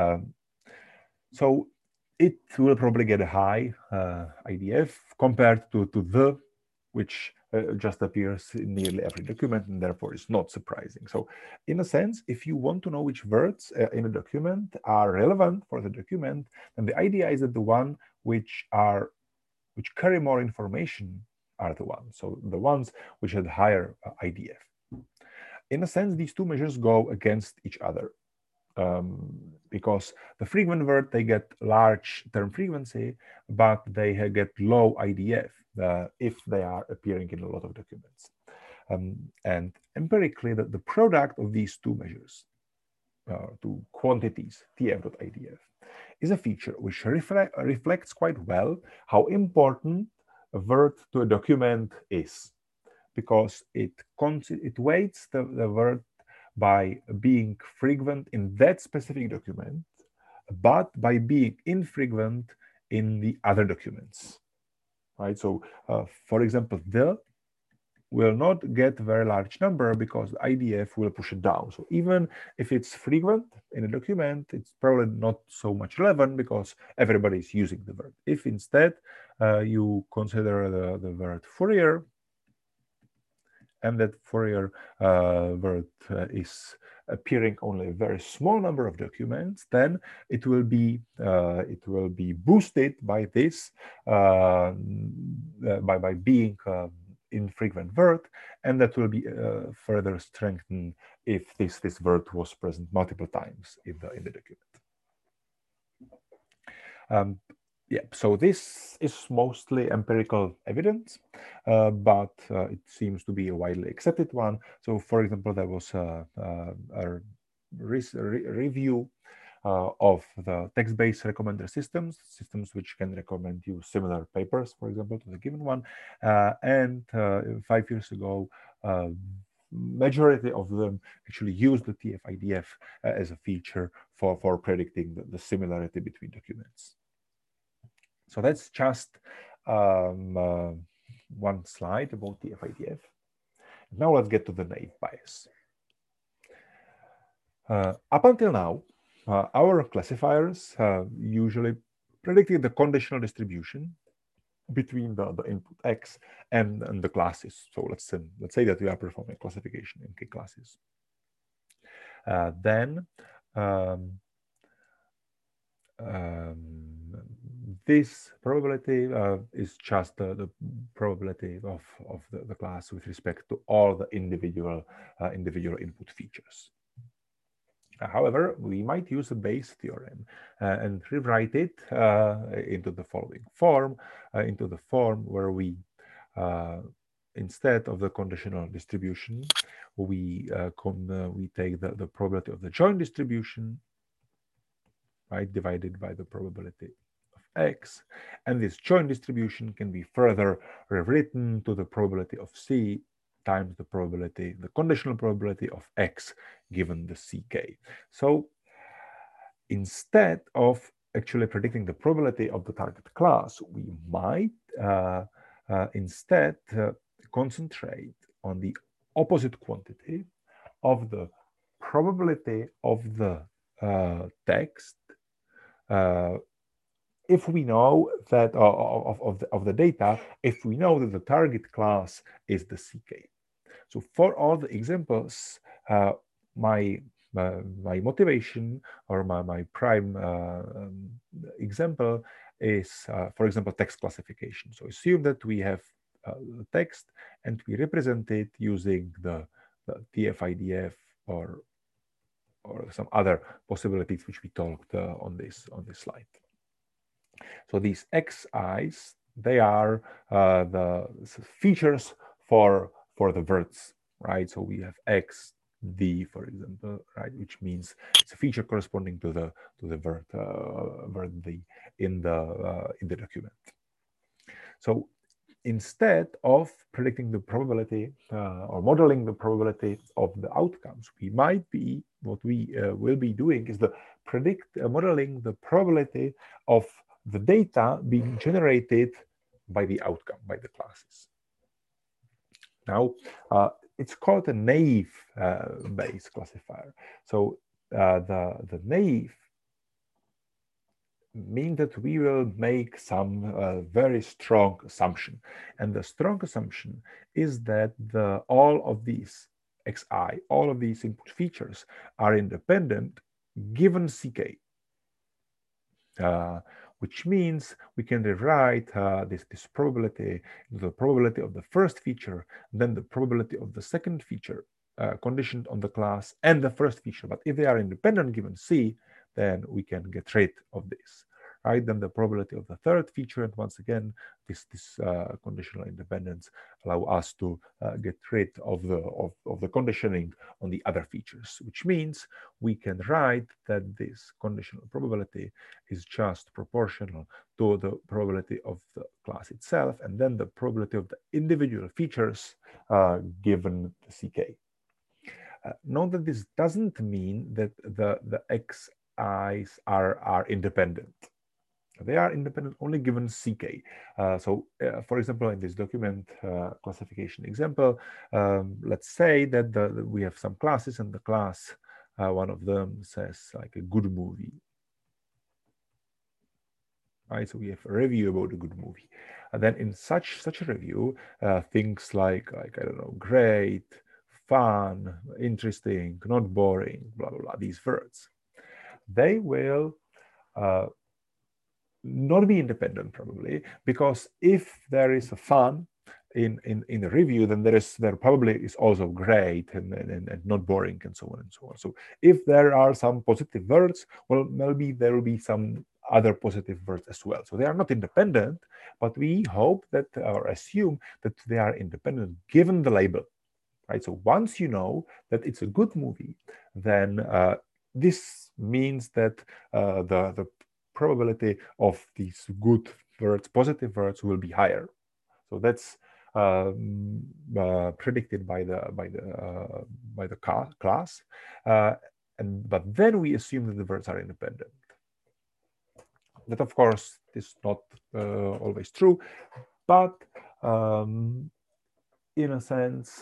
Speaker 1: So it will probably get a high IDF compared to the, which just appears in nearly every document and therefore is not surprising. So in a sense, if you want to know which words in a document are relevant for the document, then the idea is that the one which carry more information are the ones. So the ones which had higher IDF. In a sense, these two measures go against each other. Because the frequent word, they get large term frequency, but they get low IDF if they are appearing in a lot of documents. And empirically, the product of these two measures, two quantities, TF.IDF, is a feature which reflects quite well how important a word to a document is, because it weights the word by being frequent in that specific document, but by being infrequent in the other documents, right? So, for example, the will not get a very large number because the IDF will push it down. So even if it's frequent in a document, it's probably not so much relevant because everybody is using the word. If instead you consider the word Fourier, and that Fourier word is appearing only a very small number of documents, then it will be boosted by this by being infrequent word, and that will be further strengthened if this word was present multiple times in the document. Yeah, so this is mostly empirical evidence, but it seems to be a widely accepted one. So, for example, there was a review of the text-based recommender systems which can recommend you similar papers, for example, to the given one. And 5 years ago, majority of them actually use the TF-IDF as a feature for predicting the similarity between documents. So that's just one slide about TF-IDF. Now let's get to the naive bias. Up until now, our classifiers usually predicted the conditional distribution between the input X and the classes. So let's say that we are performing classification in K classes. Then this probability is just the probability of the class with respect to all the individual input features. However, we might use a Bayes theorem and rewrite it into the following form, into the form where we, instead of the conditional distribution, we take the probability of the joint distribution, right, divided by the probability of X, and this joint distribution can be further rewritten to the probability of C times the conditional probability of X given the CK. So instead of actually predicting the probability of the target class, we might instead concentrate on the opposite quantity of the probability of the text if we know that of the data, if we know that the target class is the CK. So for all the examples, my motivation or my prime example is, for example, text classification. So assume that we have text and we represent it using the TF-IDF or some other possibilities which we talked on this slide. So these XIs, they are the features for the words, right? So we have X, D, for example, right, which means it's a feature corresponding to the word D in the document. So instead of predicting the probability or modeling the probability of the outcomes, what we will be doing is modeling the probability of the data being generated by the outcome, by the classes. Now, it's called a naive Bayes classifier. So the naive mean that we will make some very strong assumption. And the strong assumption is that all of these Xi, all of these input features are independent given CK. which means we can rewrite this probability into the probability of the first feature, then the probability of the second feature conditioned on the class and the first feature. But if they are independent given C, then we can get rid of this. Right, then the probability of the third feature, and once again, this conditional independence allow us to get rid of the conditioning on the other features, which means we can write that this conditional probability is just proportional to the probability of the class itself, and then the probability of the individual features given the CK. Note that this doesn't mean that the xi's are independent. They are independent only given CK. For example, in this document classification example, let's say that we have some classes, and the class, one of them says like a good movie. Right, so we have a review about a good movie. And then in such a review, things like I don't know, great, fun, interesting, not boring, blah blah blah, these words, they will not be independent probably, because if there is a fun in the review, then there probably is also great and not boring and so on and so on. So if there are some positive words, well, maybe there will be some other positive words as well. So they are not independent, but we hope that or assume that they are independent given the label, right? So once you know that it's a good movie, then this means that the probability of these good words, positive words, will be higher. So that's predicted by the class, but then we assume that the words are independent. That, of course, is not always true, but in a sense,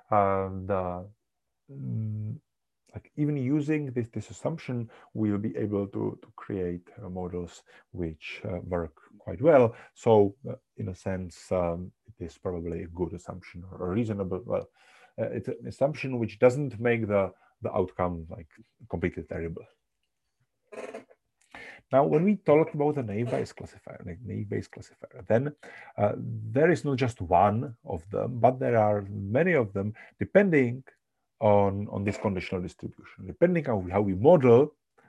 Speaker 1: like even using this assumption, we'll be able to create models which work quite well. So in a sense, it is probably a good assumption or reasonable. Well, it's an assumption which doesn't make the outcome like completely terrible. Now, when we talk about a naive classifier, then there is not just one of them, but there are many of them, depending on this conditional distribution, depending on how we model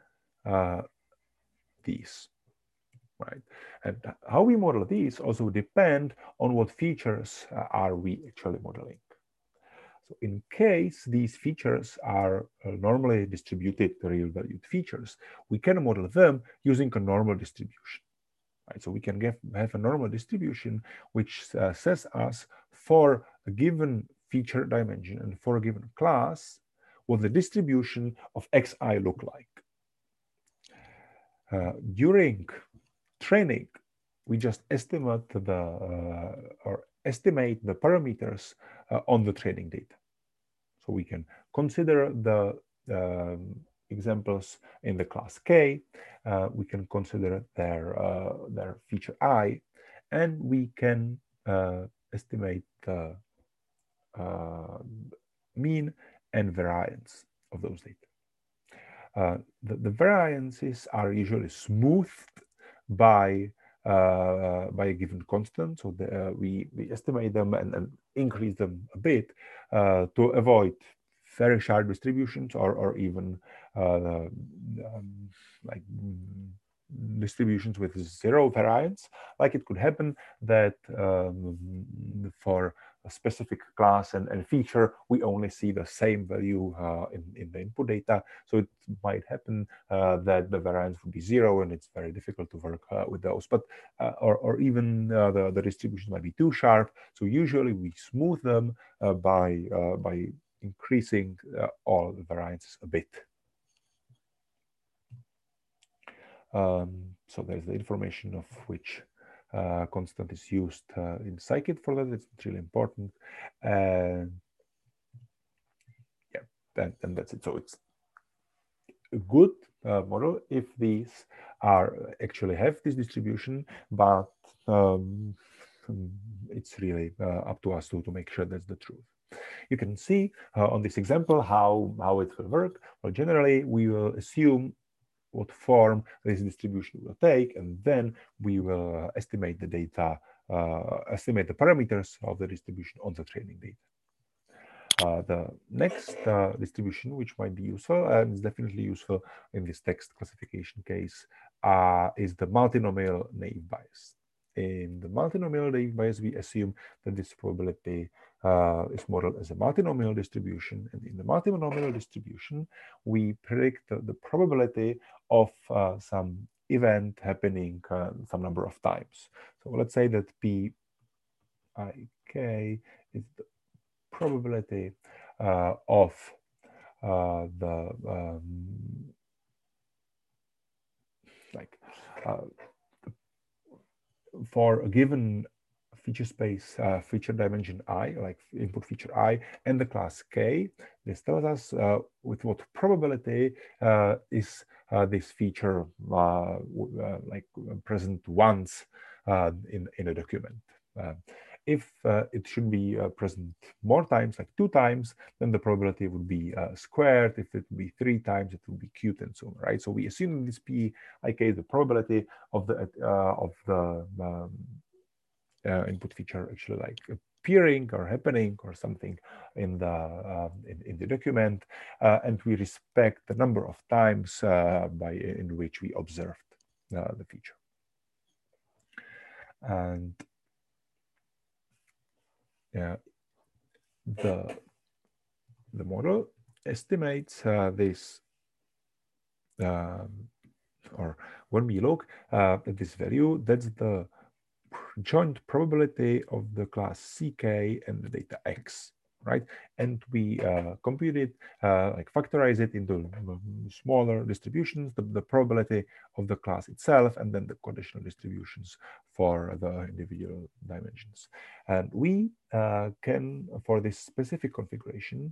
Speaker 1: these, right? And how we model these also depend on what features are we actually modeling. So in case these features are normally distributed real valued features, we can model them using a normal distribution. Right? So we can have a normal distribution which says us for a given feature dimension and for a given class what the distribution of xi look like. During training, we just estimate estimate the parameters on the training data. So we can consider the examples in the class K. We can consider their feature I, and we can estimate the mean and variance of those data. The variances are usually smoothed by a given constant, so we estimate them and increase them a bit to avoid very sharp distributions or even like distributions with zero variance. Like it could happen that for a specific class and feature, we only see the same value in the input data. So it might happen that the variance would be zero, and it's very difficult to work with those. But or even the distribution might be too sharp. So usually we smooth them by increasing all the variances a bit. So there's the information of which constant is used in scikit for that. It's really important. Yeah, and that's it. So it's a good model if these actually have this distribution, but it's really up to us to make sure that's the truth. You can see on this example how it will work. Well, generally, we will assume what form this distribution will take, and then we will estimate the data, estimate the parameters of the distribution on the training data. The next distribution, which might be useful and is definitely useful in this text classification case, is the multinomial naive Bayes. In the multinomial naive Bayes, we assume that this probability is modeled as a multinomial distribution, and in the multinomial distribution, we predict the probability of some event happening some number of times. So let's say that P I K is the probability of the for a given feature space, feature dimension I, like input feature I, and the class K. This tells us with what probability is this feature present once in a document. If it should be present more times, like 2 times, then the probability would be squared. If it would be 3 times, it would be cubed, and so on, right? So we assume this Pik is the probability of the input feature actually like appearing or happening or something in the document, and we respect the number of times in which we observed the feature. And the model estimates this, or when we look at this value, that's the joint probability of the class CK and the data X, right? And we compute it, like factorize it into smaller distributions, the probability of the class itself, and then the conditional distributions for the individual dimensions. And we can, for this specific configuration,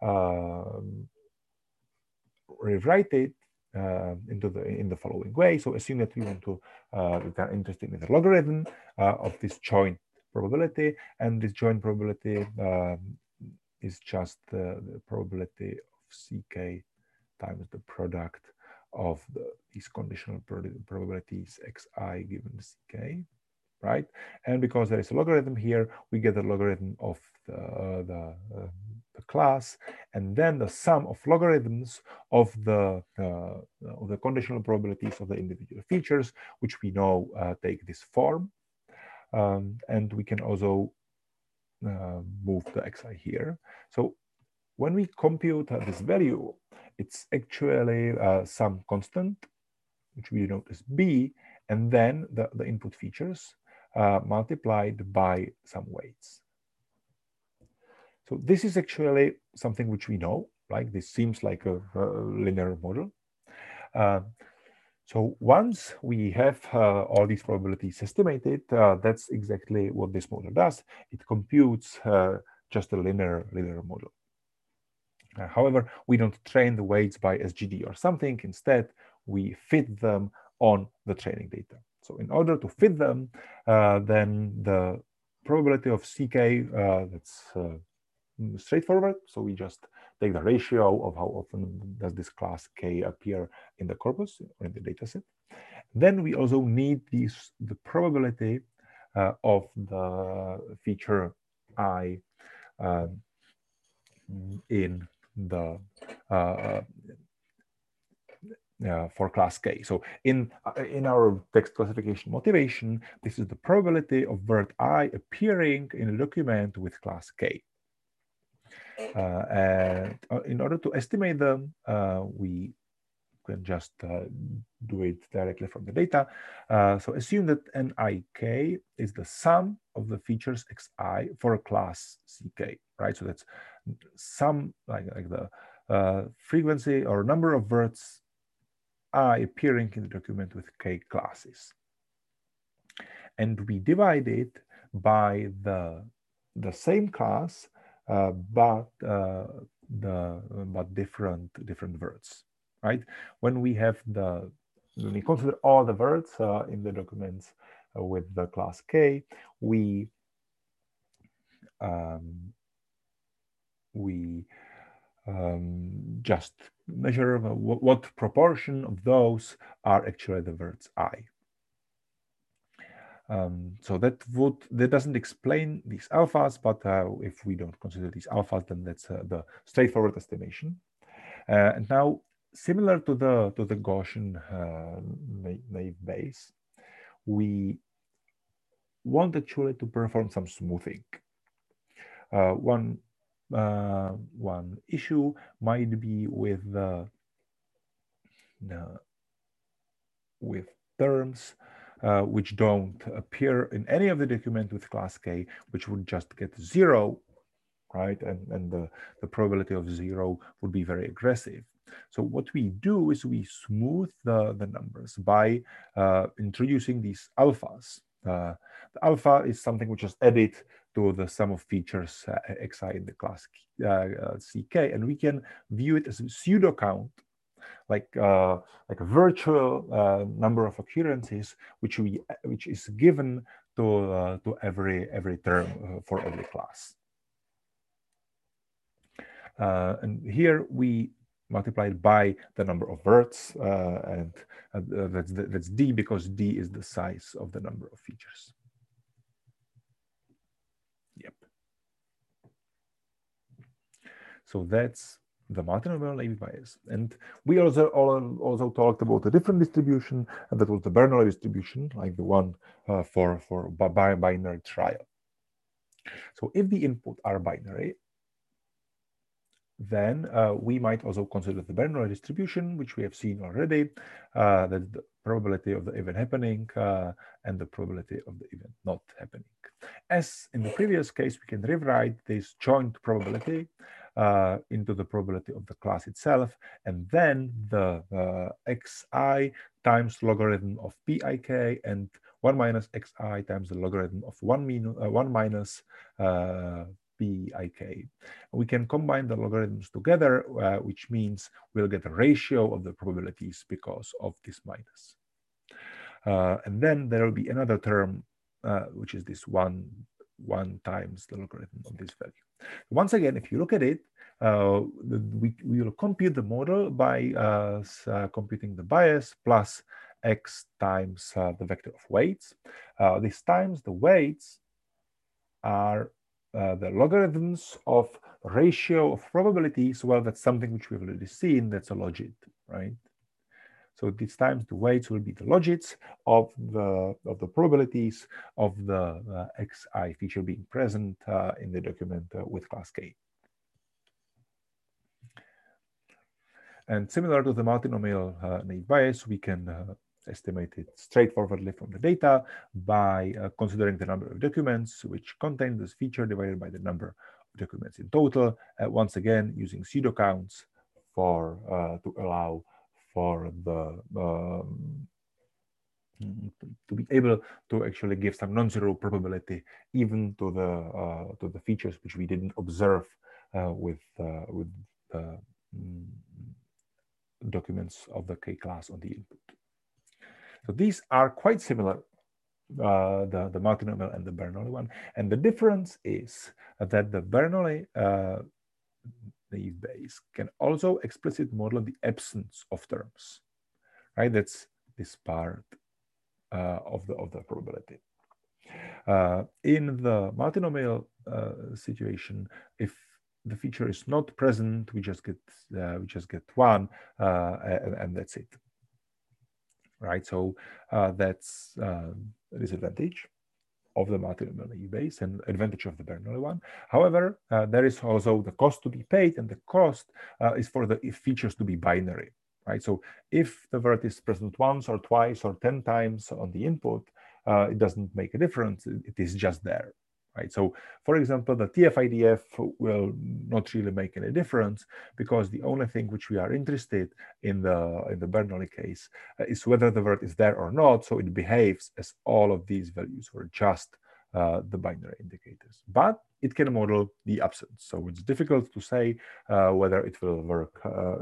Speaker 1: rewrite it in the following way. So assume that we want to, we are interested in the logarithm of this joint probability, and this joint probability is just the probability of CK times the product of these conditional probabilities xi given CK, right? And because there is a logarithm here, we get the logarithm of the class, and then the sum of logarithms of the conditional probabilities of the individual features, which we know take this form. And we can also move the xi here. So when we compute this value, it's actually some constant, which we denote as b, and then the input features multiplied by some weights. So this is actually something which we know, like this seems like a linear model. So once we have all these probabilities estimated, that's exactly what this model does. It computes just a linear model. However, we don't train the weights by SGD or something. Instead, we fit them on the training data. So in order to fit them, then the probability of CK, that's straightforward. So we just take the ratio of how often does this class K appear in the corpus or in the dataset. Then we also need the probability of the feature I in the for class K. So in our text classification motivation, this is the probability of word I appearing in a document with class K. And in order to estimate them, we can just do it directly from the data. So assume that NIK is the sum of the features xi for a class CK, right? So that's sum, like the frequency or number of words I appearing in the document with K classes. And we divide it by the same class, but different words, right? When we consider all the words in the documents with the class K, we just measure what proportion of those are actually the words I. So that doesn't explain these alphas, but if we don't consider these alphas, then that's the straightforward estimation. And now, similar to the Gaussian naive Bayes, we want actually to perform some smoothing. One issue might be with terms which don't appear in any of the document with class K, which would just get 0, right? And the probability of 0 would be very aggressive. So what we do is we smooth the numbers by introducing these alphas. The alpha is something which is added to the sum of features xi in the class ck, and we can view it as a pseudo count, like a virtual number of occurrences which is given to every term for every class. And here we multiply it by the number of words, and that's d, because d is the size of the number of features. Yep. So that's the multinomial naive Bayes. And we also talked about a different distribution, and that was the Bernoulli distribution, like the one for binary trial. So if the input are binary, then we might also consider the Bernoulli distribution, which we have seen already, that the probability of the event happening and the probability of the event not happening. As in the previous case, we can rewrite this joint probability into the probability of the class itself, and then the xi times logarithm of pik and 1 minus xi times the logarithm of 1 minus pik. We can combine the logarithms together, which means we'll get a ratio of the probabilities because of this minus. And then there will be another term, which is this one times the logarithm of this value. Once again, if you look at it, we will compute the model by computing the Bayes plus x times the vector of weights. This times the weights are the logarithms of ratio of probabilities. Well, that's something which we've already seen. That's a logit, right? So this times the weights will be the logits of the probabilities of the xi feature being present in the document with class K. And similar to the multinomial naive Bayes, we can estimate it straightforwardly from the data by considering the number of documents which contain this feature divided by the number of documents in total. Once again, using pseudo counts for to allow for the to be able to actually give some non-zero probability even to the features which we didn't observe with the documents of the K class on the input. So these are quite similar, the multinomial and the Bernoulli one. And the difference is that the Bernoulli naive Bayes can also explicitly model the absence of terms, right? That's this part of the probability. In the multinomial situation, if the feature is not present, we just get one, and that's it, right? So that's a disadvantage of the multinomial naive Bayes and advantage of the Bernoulli one. However, there is also the cost to be paid, and the cost is for the features to be binary, right? So if the word is present once or twice or 10 times on the input, it doesn't make a difference. It is just there, right? So, for example, the TF-IDF will not really make any difference, because the only thing which we are interested in the Bernoulli case is whether the word is there or not. So it behaves as all of these values were just the binary indicators, but it can model the absence. So it's difficult to say whether it will work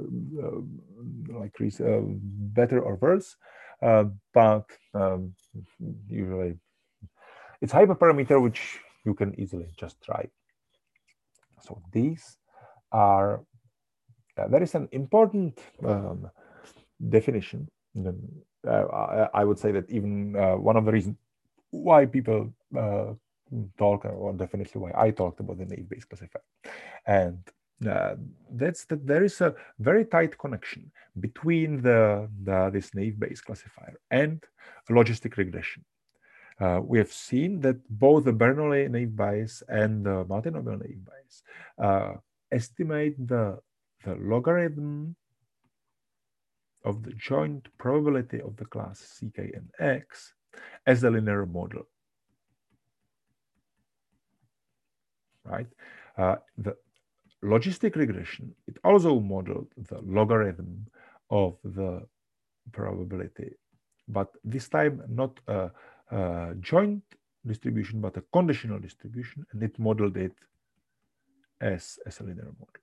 Speaker 1: better or worse, but usually it's hyperparameter which you can easily just try. So these are there is an important definition. I would say that even one of the reasons why people talk, or definitely why I talked about the naive Bayes classifier, and that's that there is a very tight connection between this naive Bayes classifier and logistic regression. We have seen that both the Bernoulli naive Bayes and the Martin-Nobel naive Bayes estimate the logarithm of the joint probability of the class Ck and X as a linear model, right? The logistic regression, it also modeled the logarithm of the probability, but this time not a joint distribution, but a conditional distribution, and it modeled it as a linear model,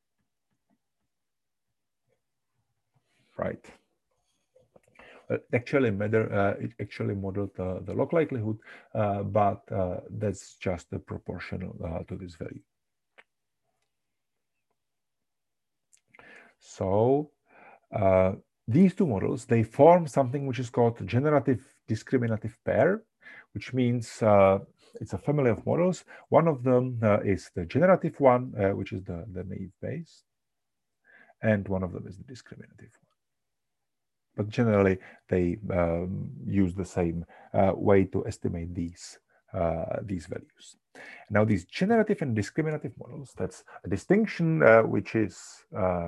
Speaker 1: right? It actually modeled the log likelihood, but that's just proportional to this value. So these two models, they form something which is called generative discriminative pair, which means it's a family of models. One of them is the generative one, which is the naive Bayes, and one of them is the discriminative one. But generally, they use the same way to estimate these values. Now, these generative and discriminative models, that's a distinction which is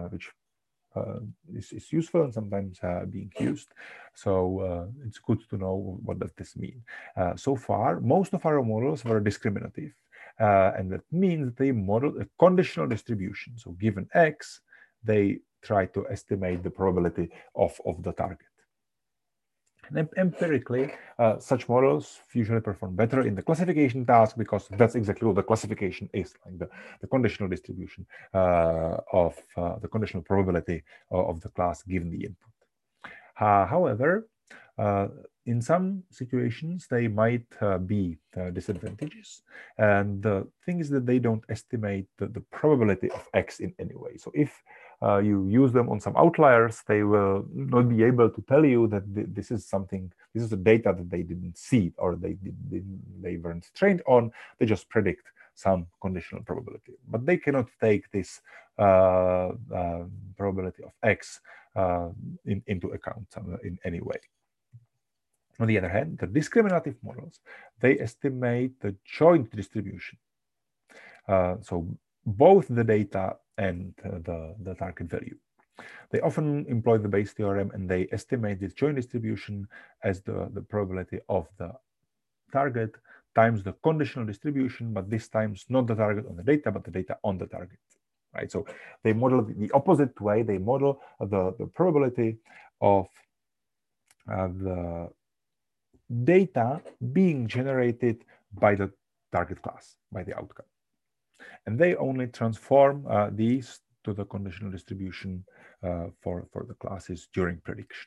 Speaker 1: useful and sometimes being used. So it's good to know what does this mean. So far, most of our models were discriminative, and that means they model a conditional distribution. So given X, they try to estimate the probability of the target. And empirically, such models usually perform better in the classification task because that's exactly what the classification is, like the conditional distribution of the conditional probability of the class given the input. However, in some situations, they might be disadvantages. And the thing is that they don't estimate the probability of X in any way. So if you use them on some outliers, they will not be able to tell you that this is the data that they didn't see or they weren't trained on. They just predict some conditional probability, but they cannot take this probability of X into account in any way. On the other hand, the discriminative models, they estimate the joint distribution. So both the data and the target value. They often employ the Bayes theorem and they estimate this joint distribution as the probability of the target times the conditional distribution, but this times not the target on the data, but the data on the target, right? So they model the opposite way. They model the probability of the data being generated by the target class, by the outcome. And they only transform these to the conditional distribution for the classes during prediction.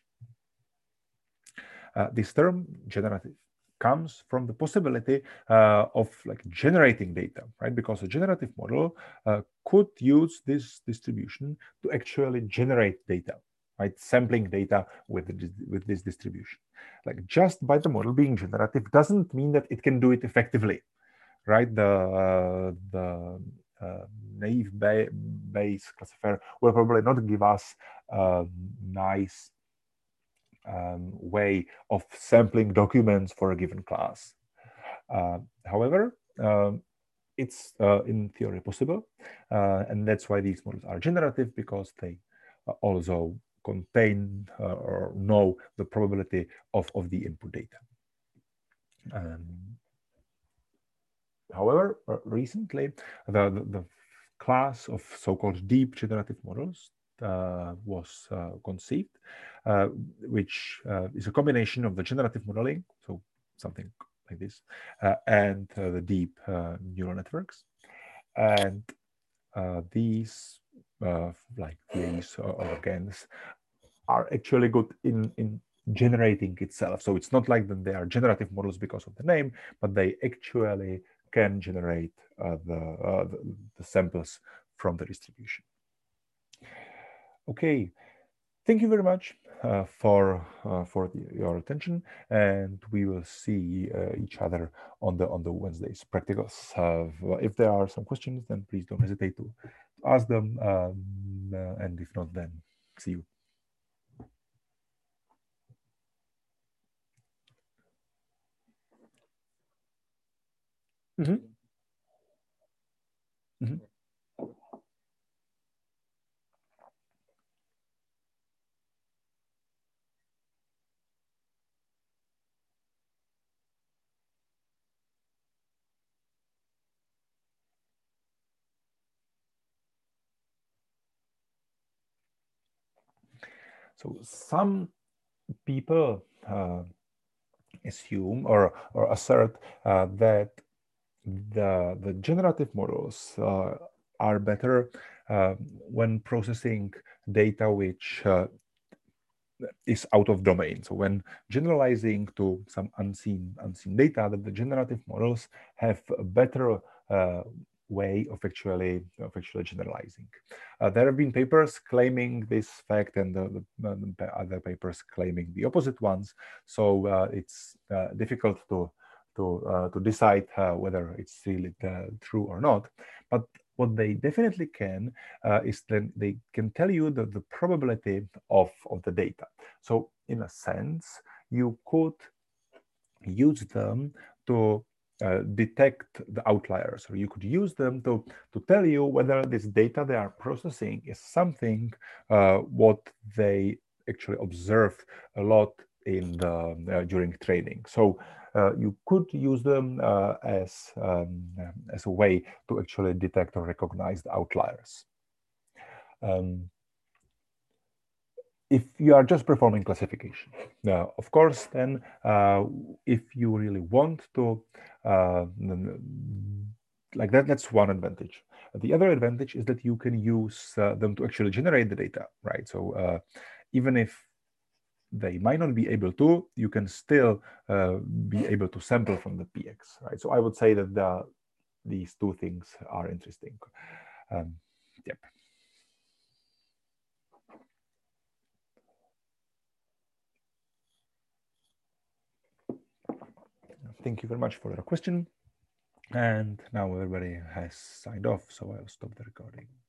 Speaker 1: This term, generative, comes from the possibility of like generating data, right? Because a generative model could use this distribution to actually generate data, right? Sampling data with this distribution. Like just by the model being generative doesn't mean that it can do it effectively, right? The naive Bayes classifier will probably not give us a nice way of sampling documents for a given class. However, it's in theory possible, and that's why these models are generative, because they also contain or know the probability of the input data. However, recently, the class of so-called deep generative models was conceived, which is a combination of the generative modeling, so something like this, and the deep neural networks. And these, like these or GANs, are actually good in generating itself. So it's not like that they are generative models because of the name, but they actually can generate the samples from the distribution. Okay, thank you very much for your attention, and we will see each other on the Wednesdays practicals. If there are some questions, then please don't hesitate to ask them, and if not, then see you. Mhm. Mhm. So some people assume or assert that the generative models are better when processing data which is out of domain. So when generalizing to some unseen data, that the generative models have a better way of actually generalizing. There have been papers claiming this fact, and the other papers claiming the opposite ones. So it's difficult to decide whether it's really true or not. But what they definitely can is then they can tell you the probability of the data. So in a sense, you could use them to detect the outliers, or you could use them to tell you whether this data they are processing is something what they actually observed a lot in the during training. So you could use them as a way to actually detect or recognize the outliers. Um, if you are just performing classification. Of course, then if you really want to, like that's one advantage. The other advantage is that you can use them to actually generate the data, right? So even if they might not be able to, you can still be able to sample from the PX, right? So I would say that these two things are interesting. Yep. Thank you very much for your question. And now everybody has signed off, so I'll stop the recording.